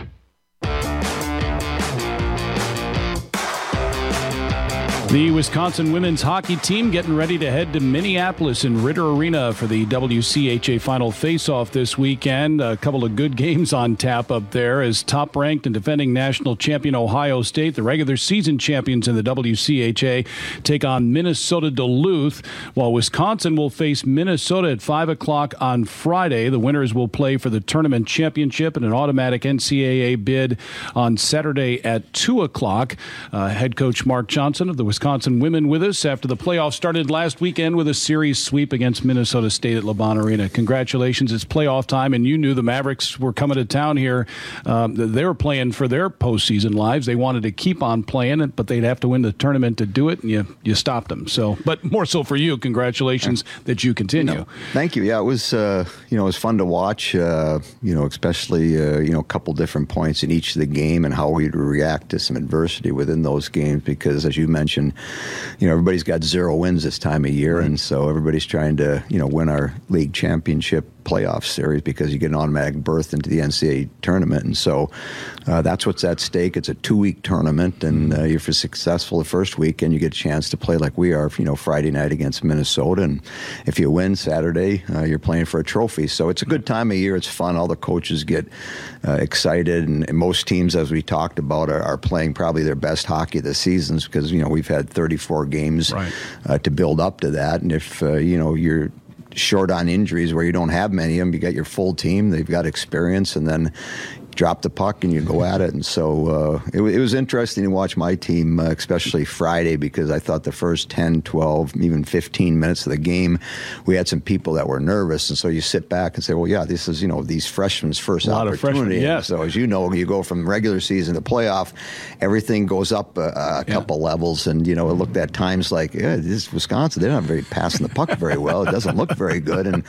The Wisconsin women's hockey team getting ready to head to Minneapolis in Ritter Arena for the WCHA final face-off this weekend. A couple of good games on tap up there as top-ranked and defending national champion Ohio State, the regular season champions in the WCHA, take on Minnesota Duluth, while Wisconsin will face Minnesota at 5 o'clock on Friday. The winners will play for the tournament championship and an automatic NCAA bid on Saturday at 2 o'clock. Head coach Mark Johnson of the Wisconsin women with us after the playoffs started last weekend with a series sweep against Minnesota State at LeBron Arena. Congratulations. It's playoff time, and you knew the Mavericks were coming to town here. They were playing for their postseason lives. They wanted to keep on playing it, but they'd have to win the tournament to do it, and you stopped them. So, but more so for you, congratulations that you continue. No, thank you. Yeah, it was it was fun to watch, especially a couple different points in each of the game and how we'd react to some adversity within those games, because as you mentioned, everybody's got 0 wins this time of year, and so everybody's trying to, win our league championship playoff series because you get an automatic berth into the NCAA tournament, and so that's what's at stake. It's a 2-week tournament, and if you're successful the first weekend, you get a chance to play like we are, Friday night against Minnesota, and if you win Saturday, you're playing for a trophy. So it's a good time of year. It's fun. All the coaches get excited, and most teams, as we talked about, are playing probably their best hockey of the seasons because, we've had 34 games to build up to that, and if, you're short on injuries where you don't have many of them, you got your full team, they've got experience, and then drop the puck and you go at it. And so it was interesting to watch my team, especially Friday, because I thought the first 10, 12, even 15 minutes of the game, we had some people that were nervous. And so you sit back and say, well, yeah, this is, these freshmen's first opportunity. Yes. So as you know, you go from regular season to playoff, everything goes up a couple levels. And, it looked at times like, this is Wisconsin. They're not very passing the puck very well. It doesn't look very good. And,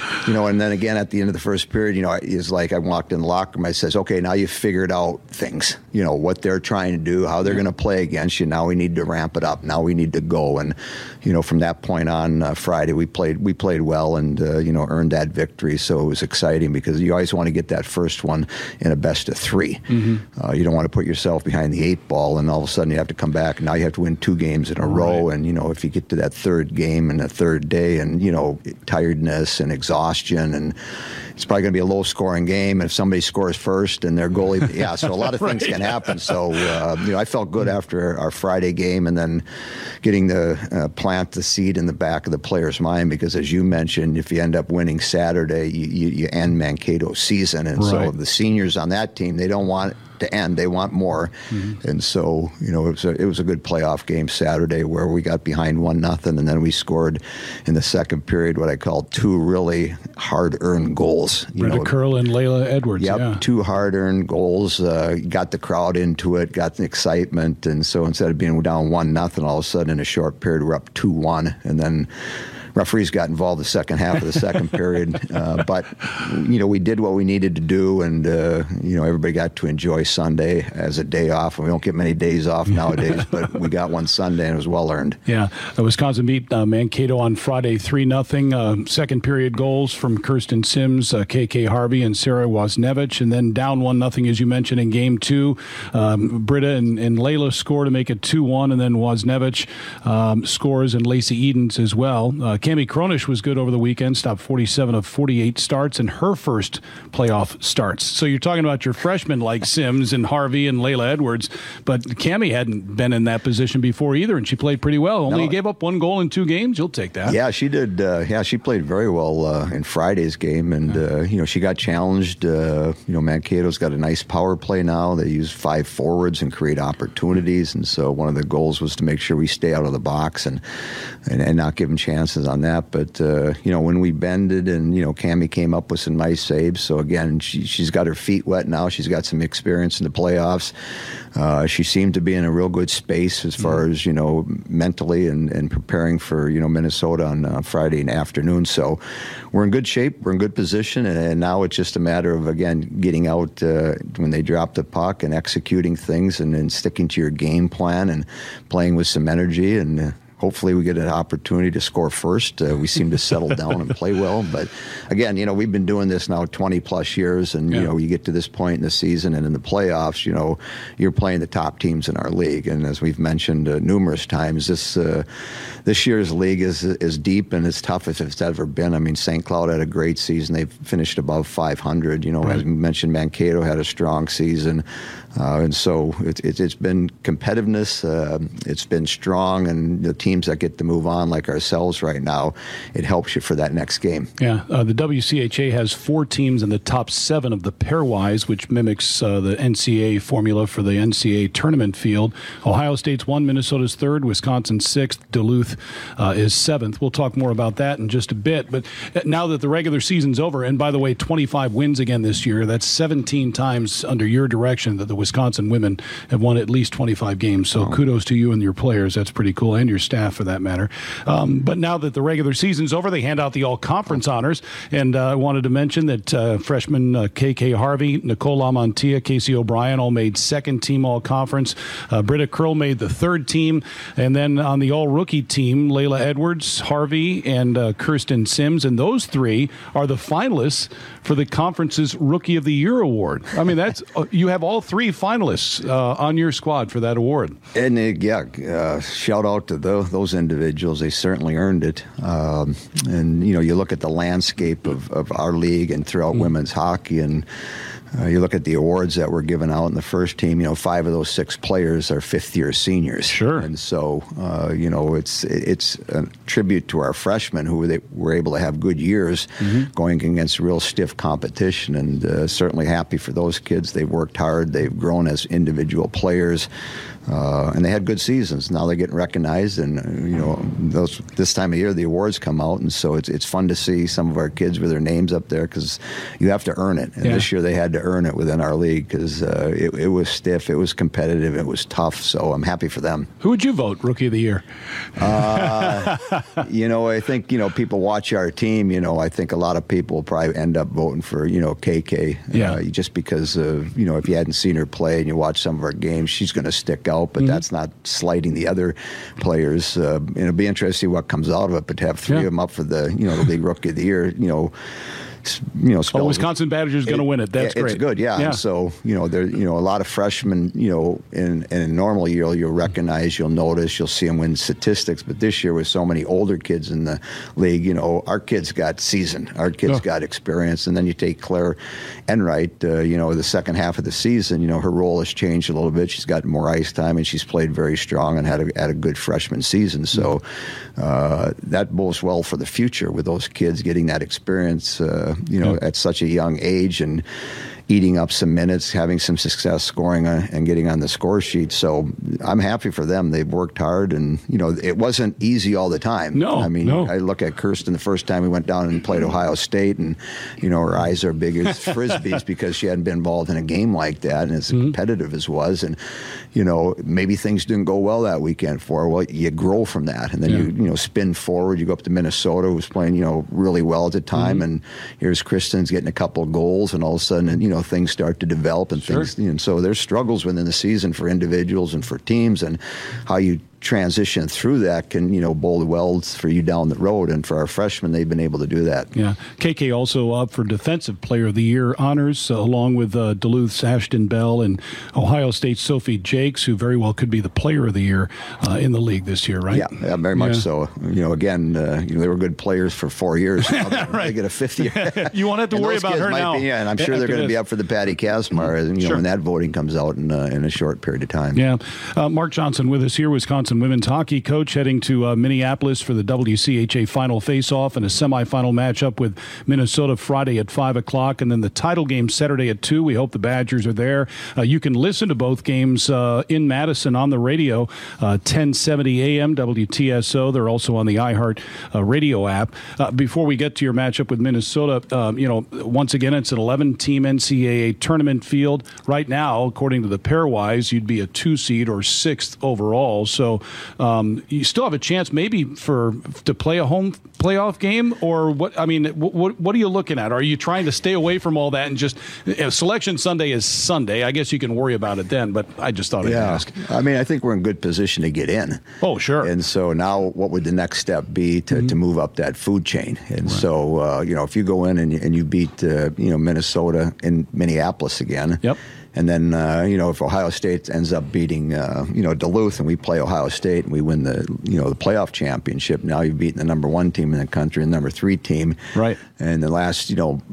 and then again, at the end of the first period, it's like I walked in the locker room, I says, okay, now you've figured out things, what they're trying to do, how they're going to play against you. Now we need to ramp it up. Now we need to go. And, from that point on Friday, we played well and, earned that victory. So it was exciting because you always want to get that first one in a best of 3. Mm-hmm. You don't want to put yourself behind the 8 ball and all of a sudden you have to come back and now you have to win 2 games in a row. And, if you get to that third game and the third day and, tiredness and exhaustion, and it's probably going to be a low-scoring game. And if somebody scores first and their goalie, so a lot of things can happen. So, I felt good after our Friday game and then getting to plant the seed in the back of the player's mind because, as you mentioned, if you end up winning Saturday, you end Mankato's season. And so the seniors on that team, they don't want to end. They want more. And so, it was a good playoff game Saturday where we got behind 1-0, and then we scored in the second period what I call two really hard-earned goals. Brenda Curl and Layla Edwards. Yep, two hard-earned goals. Got the crowd into it, got the excitement, and so instead of being down 1-0, all of a sudden in a short period we're up 2-1, and then referees got involved the second half of the second period. But, we did what we needed to do, and, everybody got to enjoy Sunday as a day off. We don't get many days off nowadays, but we got one Sunday, and it was well earned. Yeah. Wisconsin beat Mankato on Friday 3-0. Second period goals from Kirsten Sims, KK Harvey, and Sarah Wozniewicz, and then down 1-0, as you mentioned, in Game 2. Britta and Layla score to make it 2-1, and then Wozniewicz scores, and Lacey Edens as well. Cami Kronish was good over the weekend, stopped 47 of 48 starts in her first playoff starts. So you're talking about your freshmen like Sims and Harvey and Layla Edwards, but Cami hadn't been in that position before either, and she played pretty well. Only gave up one goal in 2 games. You'll take that. Yeah, she did. She played very well in Friday's game, and she got challenged. Mankato's got a nice power play now. They use 5 forwards and create opportunities, and so one of the goals was to make sure we stay out of the box and not give them chances on that. But when we bended, and Cami came up with some nice saves. So again, she's got her feet wet now. She's got some experience in the playoffs. She seemed to be in a real good space as far as mentally and preparing for Minnesota on Friday afternoon. So we're in good shape. We're in good position, and now it's just a matter of again getting out when they drop the puck and executing things, and then sticking to your game plan and playing with some energy and. Hopefully we get an opportunity to score first. We seem to settle down and play well. But, again, we've been doing this now 20-plus years, and, you get to this point in the season and in the playoffs, you're playing the top teams in our league. And as we've mentioned numerous times, this year's league is deep and as tough as it's ever been. I mean, St. Cloud had a great season. They've finished above 500. As we mentioned, Mankato had a strong season. And so it's been competitiveness. It's been strong, and the teams that get to move on like ourselves right now, it helps you for that next game. Yeah, the WCHA has 4 teams in the top 7 of the pairwise, which mimics the NCAA formula for the NCAA tournament field. Ohio State's 1, Minnesota's 3rd, Wisconsin's 6th, Duluth is 7th. We'll talk more about that in just a bit. But now that the regular season's over, and by the way, 25 wins again this year, that's 17 times under your direction that the Wisconsin women have won at least 25 games. So kudos to you and your players. That's pretty cool, and your staff for that matter. But now that the regular season's over, they hand out the all-conference honors. And I wanted to mention that freshman KK Harvey, Nicole Lamontia, Casey O'Brien all made second-team all-conference. Britta Curl made the third team. And then on the all-rookie team, Layla Edwards, Harvey, and Kirsten Sims. And those 3 are the finalists for the conference's Rookie of the Year award. I mean, that's you have all 3 finalists on your squad for that award. And shout out to those individuals. They certainly earned it. And you look at the landscape of our league and throughout women's hockey, and you look at the awards that were given out in the first team. 5 of those 6 players are 5th-year seniors. Sure. And so it's a tribute to our freshmen who were able to have good years going against real stiff competition. And certainly happy for those kids. They've worked hard. They've grown as individual players. And they had good seasons. Now they're getting recognized, and this time of year the awards come out, and so it's fun to see some of our kids with their names up there because you have to earn it. And this year they had to earn it within our league because it was stiff, it was competitive, it was tough. So I'm happy for them. Who would you vote Rookie of the Year? I think people watch our team. I think a lot of people will probably end up voting for KK. Just because if you hadn't seen her play and you watch some of our games, she's going to stick out. But that's not slighting the other players. It'll be interesting to see what comes out of it. But to have 3 of them up for the the League Rookie of the Year, Wisconsin Badgers going to win it. That's great. It's good, yeah. And so there, a lot of freshmen, in a normal year, you'll recognize, you'll notice, you'll see them win statistics. But this year, with so many older kids in the league, our kids got seasoned, our kids got experience. And then you take Claire Enright, the second half of the season, her role has changed a little bit. She's got more ice time, and she's played very strong and had a good freshman season. So that bodes well for the future with those kids getting that experience. At such a young age. And eating up some minutes, having some success scoring and getting on the score sheet. So I'm happy for them. They've worked hard, and it wasn't easy all the time. No, I mean, I look at Kirsten the first time we went down and played Ohio State, and her eyes are big as frisbees because she hadn't been involved in a game like that, and as competitive as was. And maybe things didn't go well that weekend for her. Well, you grow from that, and then you spin forward. You go up to Minnesota, who was playing really well at the time, and here's Kristen's getting a couple of goals, and all of a sudden, things start to develop, and things. And so there's struggles within the season for individuals and for teams, and how you transition through that can bode well for you down the road. And for our freshmen, they've been able to do that. Yeah, KK also up for Defensive Player of the Year honors, along with Duluth's Ashton Bell and Ohio State's Sophie Jakes, who very well could be the Player of the Year in the league this year, right? Yeah, very much so. Again, they were good players for 4 years. Now they get a fifth year. You won't have to worry about her now. And I'm sure they're going to be up for the Patty Kazmar when that voting comes out in a short period of time. Yeah, Mark Johnson with us here, Wisconsin women's hockey coach, heading to Minneapolis for the WCHA final face-off and a semifinal matchup with Minnesota Friday at 5 o'clock, and then the title game Saturday at 2. We hope the Badgers are there. You can listen to both games in Madison on the radio, 1070 AM WTSO. They're also on the iHeart radio app. Before we get to your matchup with Minnesota, once again, it's an 11-team NCAA tournament field. Right now, according to the pairwise, you'd be a 2 seed or 6th overall. So you still have a chance maybe to play a home playoff game, or what? I mean, what are you looking at? Are you trying to stay away from all that and just Selection Sunday is Sunday? I guess you can worry about it then, but I just thought I'd ask. I mean, I think we're in good position to get in. Oh, sure. And so now what would the next step be to move up that food chain? And so, if you go in and you beat, Minnesota in Minneapolis again. Yep. And then, if Ohio State ends up beating, Duluth, and we play Ohio State and we win the playoff championship, now you've beaten the number 1 team in the country and number 3 team. Right. And the last,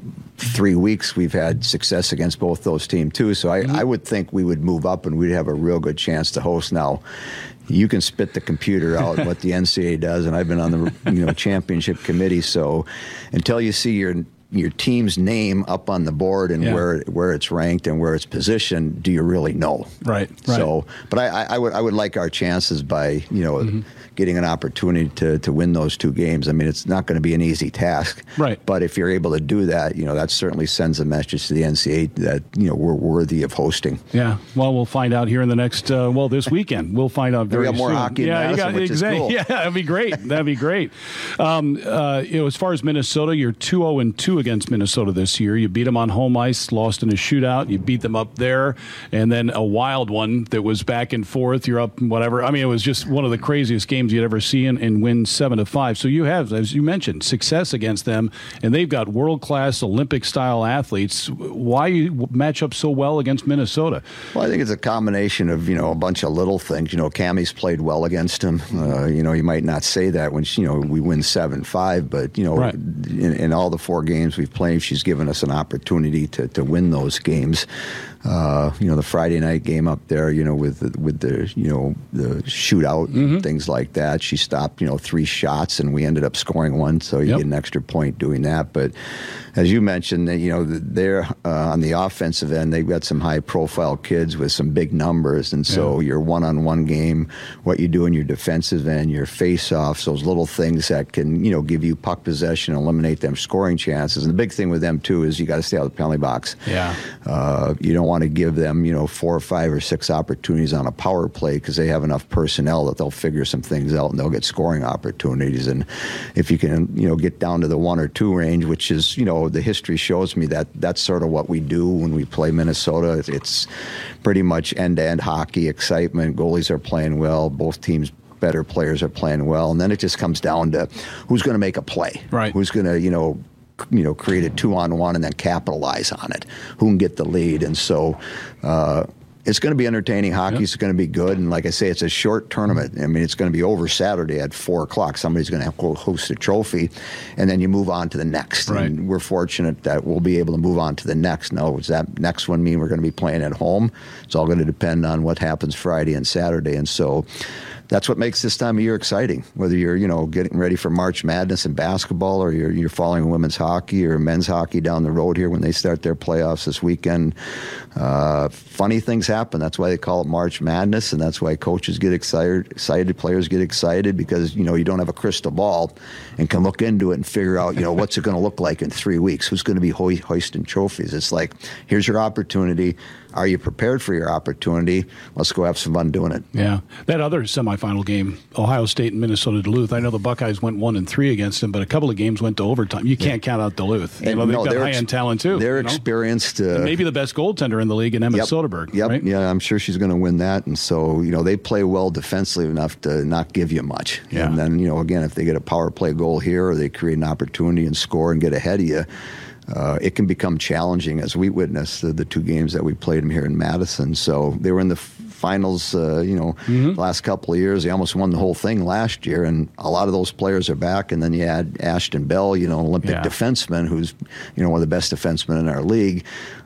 3 weeks we've had success against both those teams too. So I would think we would move up and we'd have a real good chance to host. Now, you can spit the computer out what the NCAA does, and I've been on the championship committee. So until you see your team's name up on the board and where it's ranked and where it's positioned, do you really know? Right. So, but I would like our chances by getting an opportunity to win those 2 games. I mean, it's not going to be an easy task. Right. But if you're able to do that, that certainly sends a message to the NCAA that we're worthy of hosting. Yeah. Well, we'll find out here in the next this weekend. We'll find out very soon. We got more hockey in Madison, which is cool. Yeah, that'd be great. That'd be great. As far as Minnesota, you're 2-0-2 against Minnesota this year. You beat them on home ice, lost in a shootout. You beat them up there, and then a wild one that was back and forth. You're up, whatever. I mean, it was just one of the craziest games you'd ever see and win 7-5. So you have, as you mentioned, success against them, and they've got world-class Olympic-style athletes. Why you match up so well against Minnesota? Well, I think it's a combination of, a bunch of little things. Cammie's played well against them. You might not say that when, we win 7-5, but, right. in all the 4 games we've played, she's given us an opportunity to win those games. The Friday night game up there, with the shootout and things like that. She stopped, 3 shots, and we ended up scoring 1, so you get an extra point doing that. But as you mentioned, they're on the offensive end, they've got some high-profile kids with some big numbers, and so your one-on-one game, what you do in your defensive end, your face-offs, those little things that can, give you puck possession, eliminate them scoring chances. And the big thing with them, too, is you got to stay out of the penalty box. Yeah. You don't want to give them, 4 or 5 or 6 opportunities on a power play because they have enough personnel that they'll figure some things out and they'll get scoring opportunities. And if you can, get down to the 1 or 2 range, which is, the history shows me that that's sort of what we do when we play Minnesota. It's pretty much end-to-end hockey, excitement. Goalies are playing well. Both teams' better players are playing well. And then it just comes down to who's going to make a play. Right. Who's going to, create a 2-on-1 and then capitalize on it. Who can get the lead? And so it's going to be entertaining. Hockey's going to be good. And like I say, it's a short tournament. I mean, it's going to be over Saturday at 4 o'clock. Somebody's going to host a trophy, and then you move on to the next. Right. And we're fortunate that we'll be able to move on to the next. Now, does that next one mean we're going to be playing at home? It's all going to depend on what happens Friday and Saturday. And so that's what makes this time of year exciting. Whether you're, getting ready for March Madness in basketball, or you're following women's hockey or men's hockey down the road here when they start their playoffs this weekend. Funny things happen. That's why they call it March Madness, and that's why coaches get excited, players get excited, because, you don't have a crystal ball and can look into it and figure out, what's it going to look like in 3 weeks? Who's going to be hoisting trophies? It's like, here's your opportunity. Are you prepared for your opportunity? Let's go have some fun doing it. Yeah. That other semifinal game, Ohio State and Minnesota Duluth, I know the Buckeyes went 1-3 against them, but a couple of games went to overtime. You can't count out Duluth. They've got high-end talent, too. They're experienced. And maybe the best goaltender in the league in Emma Soderberg. Yep. Right? Yeah, I'm sure she's going to win that. And so, they play well defensively enough to not give you much. Yeah. And then, again, if they get a power play goal here, or they create an opportunity and score and get ahead of you, it can become challenging, as we witnessed the 2 games that we played them here in Madison. So they were in the finals, the last couple of years. They almost won the whole thing last year, and a lot of those players are back. And then you add Ashton Bell, an Olympic defenseman who's, one of the best defensemen in our league.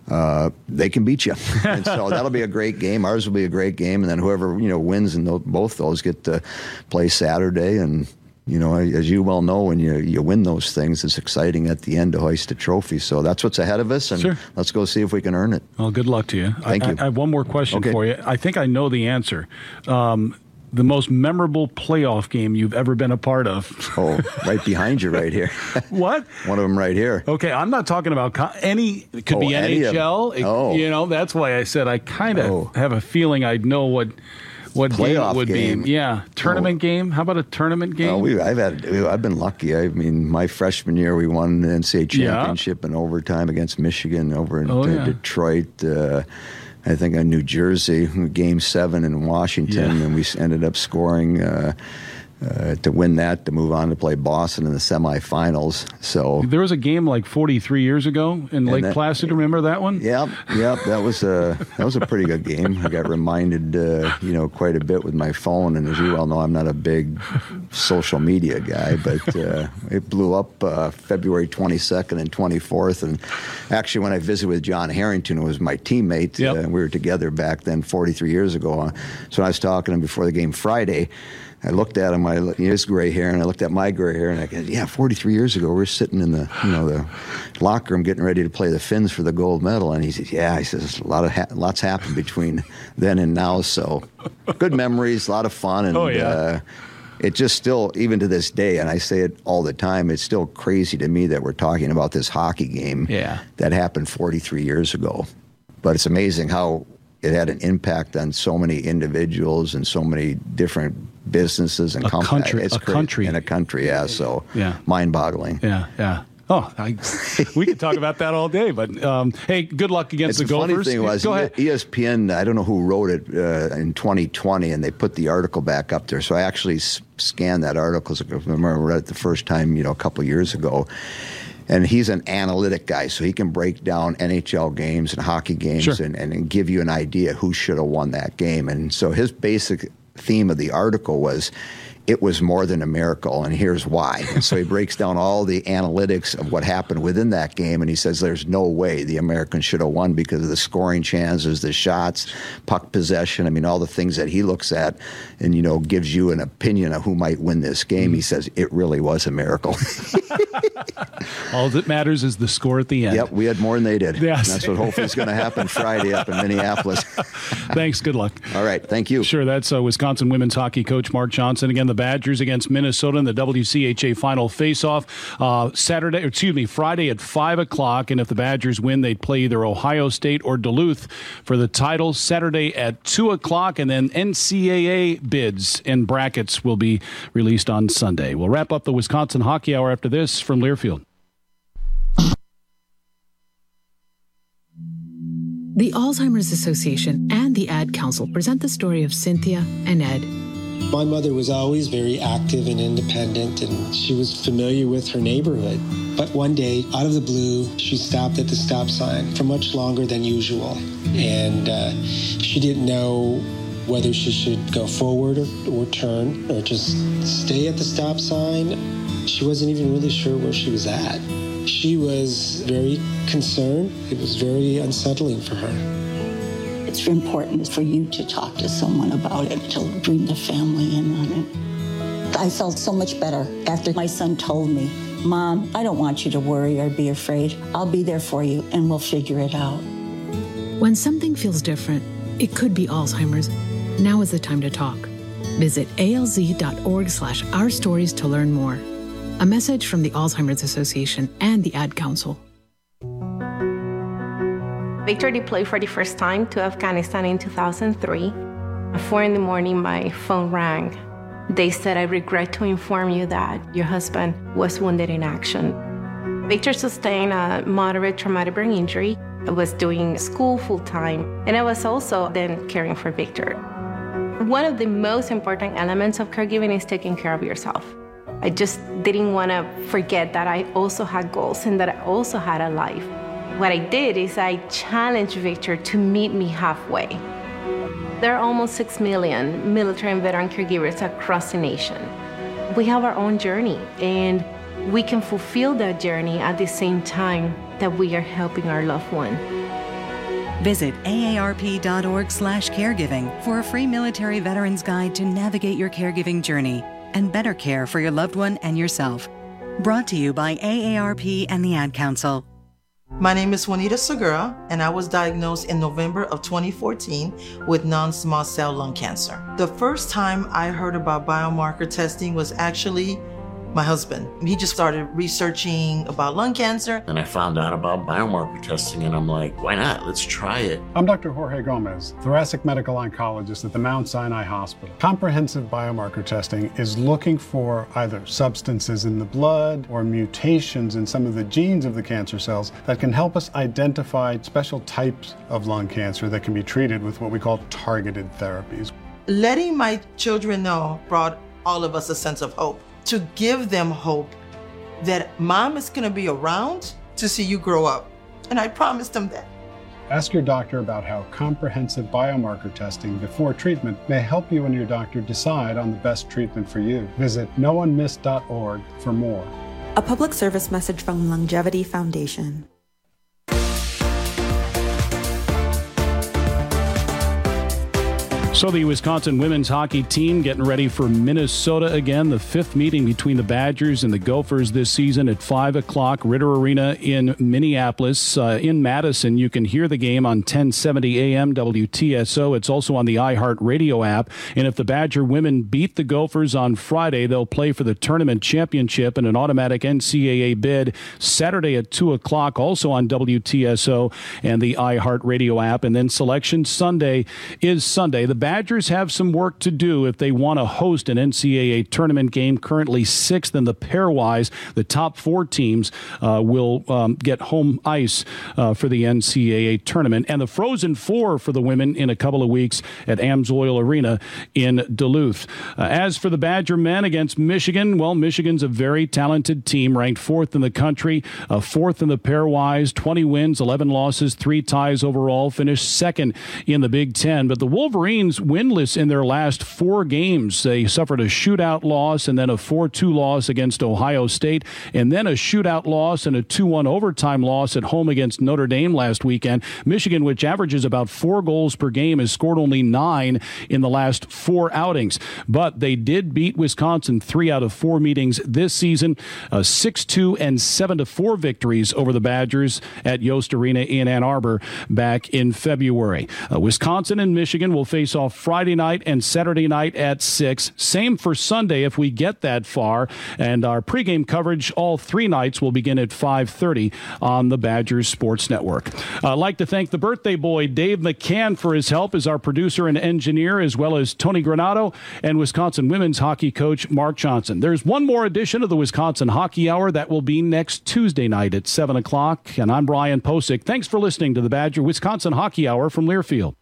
They can beat you. And so that'll be a great game. Ours will be a great game. And then whoever, wins in both those get to play Saturday. And as you well know, when you win those things, it's exciting at the end to hoist a trophy. So that's what's ahead of us, and let's go see if we can earn it. Well, good luck to you. Thank you. I have one more question for you. I think I know the answer. The most memorable playoff game you've ever been a part of? Oh, right behind you right here. What? One of them right here. Okay, I'm not talking about any. It could be NHL. That's why I said I kind of have a feeling I'd know what game it would be. Yeah, tournament game. How about a tournament game? I've been lucky. I mean, my freshman year we won the NCAA championship in overtime against Michigan over in Detroit. I think in New Jersey, Game 7 in Washington, and we ended up scoring to win that, to move on to play Boston in the semifinals. So there was a game like 43 years ago in Lake Placid. Remember that one? Yep. That was a pretty good game. I got reminded, quite a bit with my phone. And as you well know, I'm not a big social media guy, but it blew up February 22nd and 24th. And actually, when I visited with John Harrington, who was my teammate, we were together back then 43 years ago. So I was talking to him before the game Friday. I looked at him, his gray hair, and I looked at my gray hair, and I go, 43 years ago, we're sitting in the, the locker room getting ready to play the Finns for the gold medal. And he says, he says, lots happened between then and now. So good memories, a lot of fun. And it just still, even to this day, and I say it all the time, it's still crazy to me that we're talking about this hockey game that happened 43 years ago. But it's amazing how it had an impact on so many individuals and so many different businesses and companies. In a country, So mind-boggling. Yeah. Oh, we could talk about that all day. But, hey, good luck against the Gophers. The funny thing was, go ahead. ESPN, I don't know who wrote it in 2020, and they put the article back up there. So I actually scanned that article. I remember I read it the first time, a couple of years ago. And he's an analytic guy, so he can break down NHL games and hockey games and give you an idea who should have won that game. And so his basic theme of the article was, it was more than a miracle, and here's why. And so he breaks down all the analytics of what happened within that game, and he says there's no way the Americans should have won because of the scoring chances, the shots, puck possession. I mean, all the things that he looks at and, gives you an opinion of who might win this game. He says it really was a miracle. All that matters is the score at the end. Yep, we had more than they did. Yes. And that's what hopefully is going to happen Friday up in Minneapolis. Thanks. Good luck. All right. Thank you. Sure. That's Wisconsin women's hockey coach Mark Johnson. Again, the Badgers against Minnesota in the WCHA final face-off Friday at 5 o'clock. And if the Badgers win, they'd play either Ohio State or Duluth for the title. Saturday at 2 o'clock. And then NCAA bids and brackets will be released on Sunday. We'll wrap up the Wisconsin Hockey Hour after this from Learfield. The Alzheimer's Association and the Ad Council present the story of Cynthia and Ed. My mother was always very active and independent, and she was familiar with her neighborhood. But one day, out of the blue, she stopped at the stop sign for much longer than usual. And she didn't know whether she should go forward or turn or just stay at the stop sign. She wasn't even really sure where she was at. She was very concerned. It was very unsettling for her. It's important for you to talk to someone about it, to bring the family in on it. I felt so much better after my son told me, Mom, I don't want you to worry or be afraid. I'll be there for you and we'll figure it out. When something feels different, it could be Alzheimer's. Now is the time to talk. Visit alz.org/ourstories to learn more. A message from the Alzheimer's Association and the Ad Council. Victor deployed for the first time to Afghanistan in 2003. At 4 a.m, my phone rang. They said, I regret to inform you that your husband was wounded in action. Victor sustained a moderate traumatic brain injury. I was doing school full-time, and I was also then caring for Victor. One of the most important elements of caregiving is taking care of yourself. I just didn't want to forget that I also had goals and that I also had a life. What I did is I challenged Victor to meet me halfway. There are almost 6 million military and veteran caregivers across the nation. We have our own journey, and we can fulfill that journey at the same time that we are helping our loved one. Visit aarp.org/caregiving for a free military veterans guide to navigate your caregiving journey and better care for your loved one and yourself. Brought to you by AARP and the Ad Council. My name is Juanita Segura, and I was diagnosed in November of 2014 with non-small cell lung cancer. The first time I heard about biomarker testing was actually my husband. He just started researching about lung cancer. And I found out about biomarker testing, and I'm like, why not? Let's try it. I'm Dr. Jorge Gomez, thoracic medical oncologist at the Mount Sinai Hospital. Comprehensive biomarker testing is looking for either substances in the blood or mutations in some of the genes of the cancer cells that can help us identify special types of lung cancer that can be treated with what we call targeted therapies. Letting my children know brought all of us a sense of hope. To give them hope that Mom is going to be around to see you grow up. And I promised them that. Ask your doctor about how comprehensive biomarker testing before treatment may help you and your doctor decide on the best treatment for you. Visit noonemiss.org for more. A public service message from Longevity Foundation. So the Wisconsin women's hockey team getting ready for Minnesota again. The fifth meeting between the Badgers and the Gophers this season at 5 o'clock. Ritter Arena in Minneapolis. In Madison, you can hear the game on 1070 AM WTSO. It's also on the iHeartRadio app. And if the Badger women beat the Gophers on Friday, they'll play for the tournament championship and an automatic NCAA bid Saturday at 2 o'clock, also on WTSO and the iHeartRadio app. And then Selection Sunday is Sunday. The Badgers have some work to do if they want to host an NCAA tournament game, currently sixth in the pairwise. The top four teams will get home ice for the NCAA tournament. And the Frozen Four for the women in a couple of weeks at Amsoil Arena in Duluth. As for the Badger men against Michigan, well, Michigan's a very talented team, ranked fourth in the country, fourth in the pairwise, 20 wins, 11 losses, 3 ties overall, finished second in the Big Ten. But the Wolverines winless in their last 4 games. They suffered a shootout loss and then a 4-2 loss against Ohio State, and then a shootout loss and a 2-1 overtime loss at home against Notre Dame last weekend. Michigan, which averages about 4 goals per game, has scored only 9 in the last 4 outings. But they did beat Wisconsin 3 out of 4 meetings this season. 6-2 and 7-4 victories over the Badgers at Yost Arena in Ann Arbor back in February. Wisconsin and Michigan will face off Friday night and Saturday night at 6. Same for Sunday if we get that far. And our pregame coverage all 3 nights will begin at 5:30 on the Badgers Sports Network. I'd like to thank the birthday boy, Dave McCann, for his help as our producer and engineer, as well as Tony Granato and Wisconsin women's hockey coach Mark Johnson. There's one more edition of the Wisconsin Hockey Hour that will be next Tuesday night at 7 o'clock. And I'm Brian Posick. Thanks for listening to the Badger Wisconsin Hockey Hour from Learfield.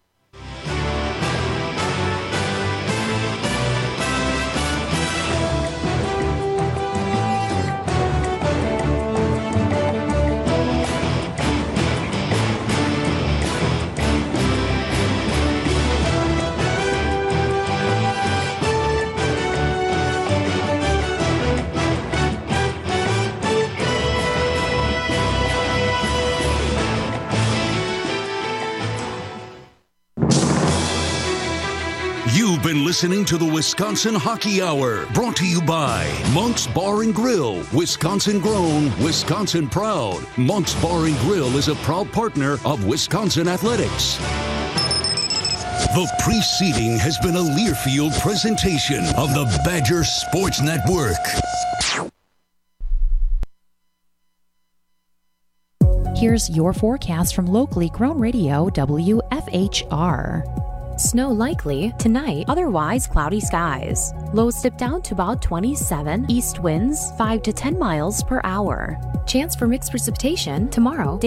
listening to the Wisconsin Hockey Hour, brought to you by Monk's Bar and Grill. Wisconsin grown, Wisconsin proud. Monk's Bar and Grill is a proud partner of Wisconsin Athletics. The preceding has been a Learfield presentation of the Badger Sports Network. Here's your forecast from locally grown radio WFHR. Snow likely tonight, otherwise cloudy skies. Lows dip down to about 27, east winds 5 to 10 miles per hour. Chance for mixed precipitation tomorrow.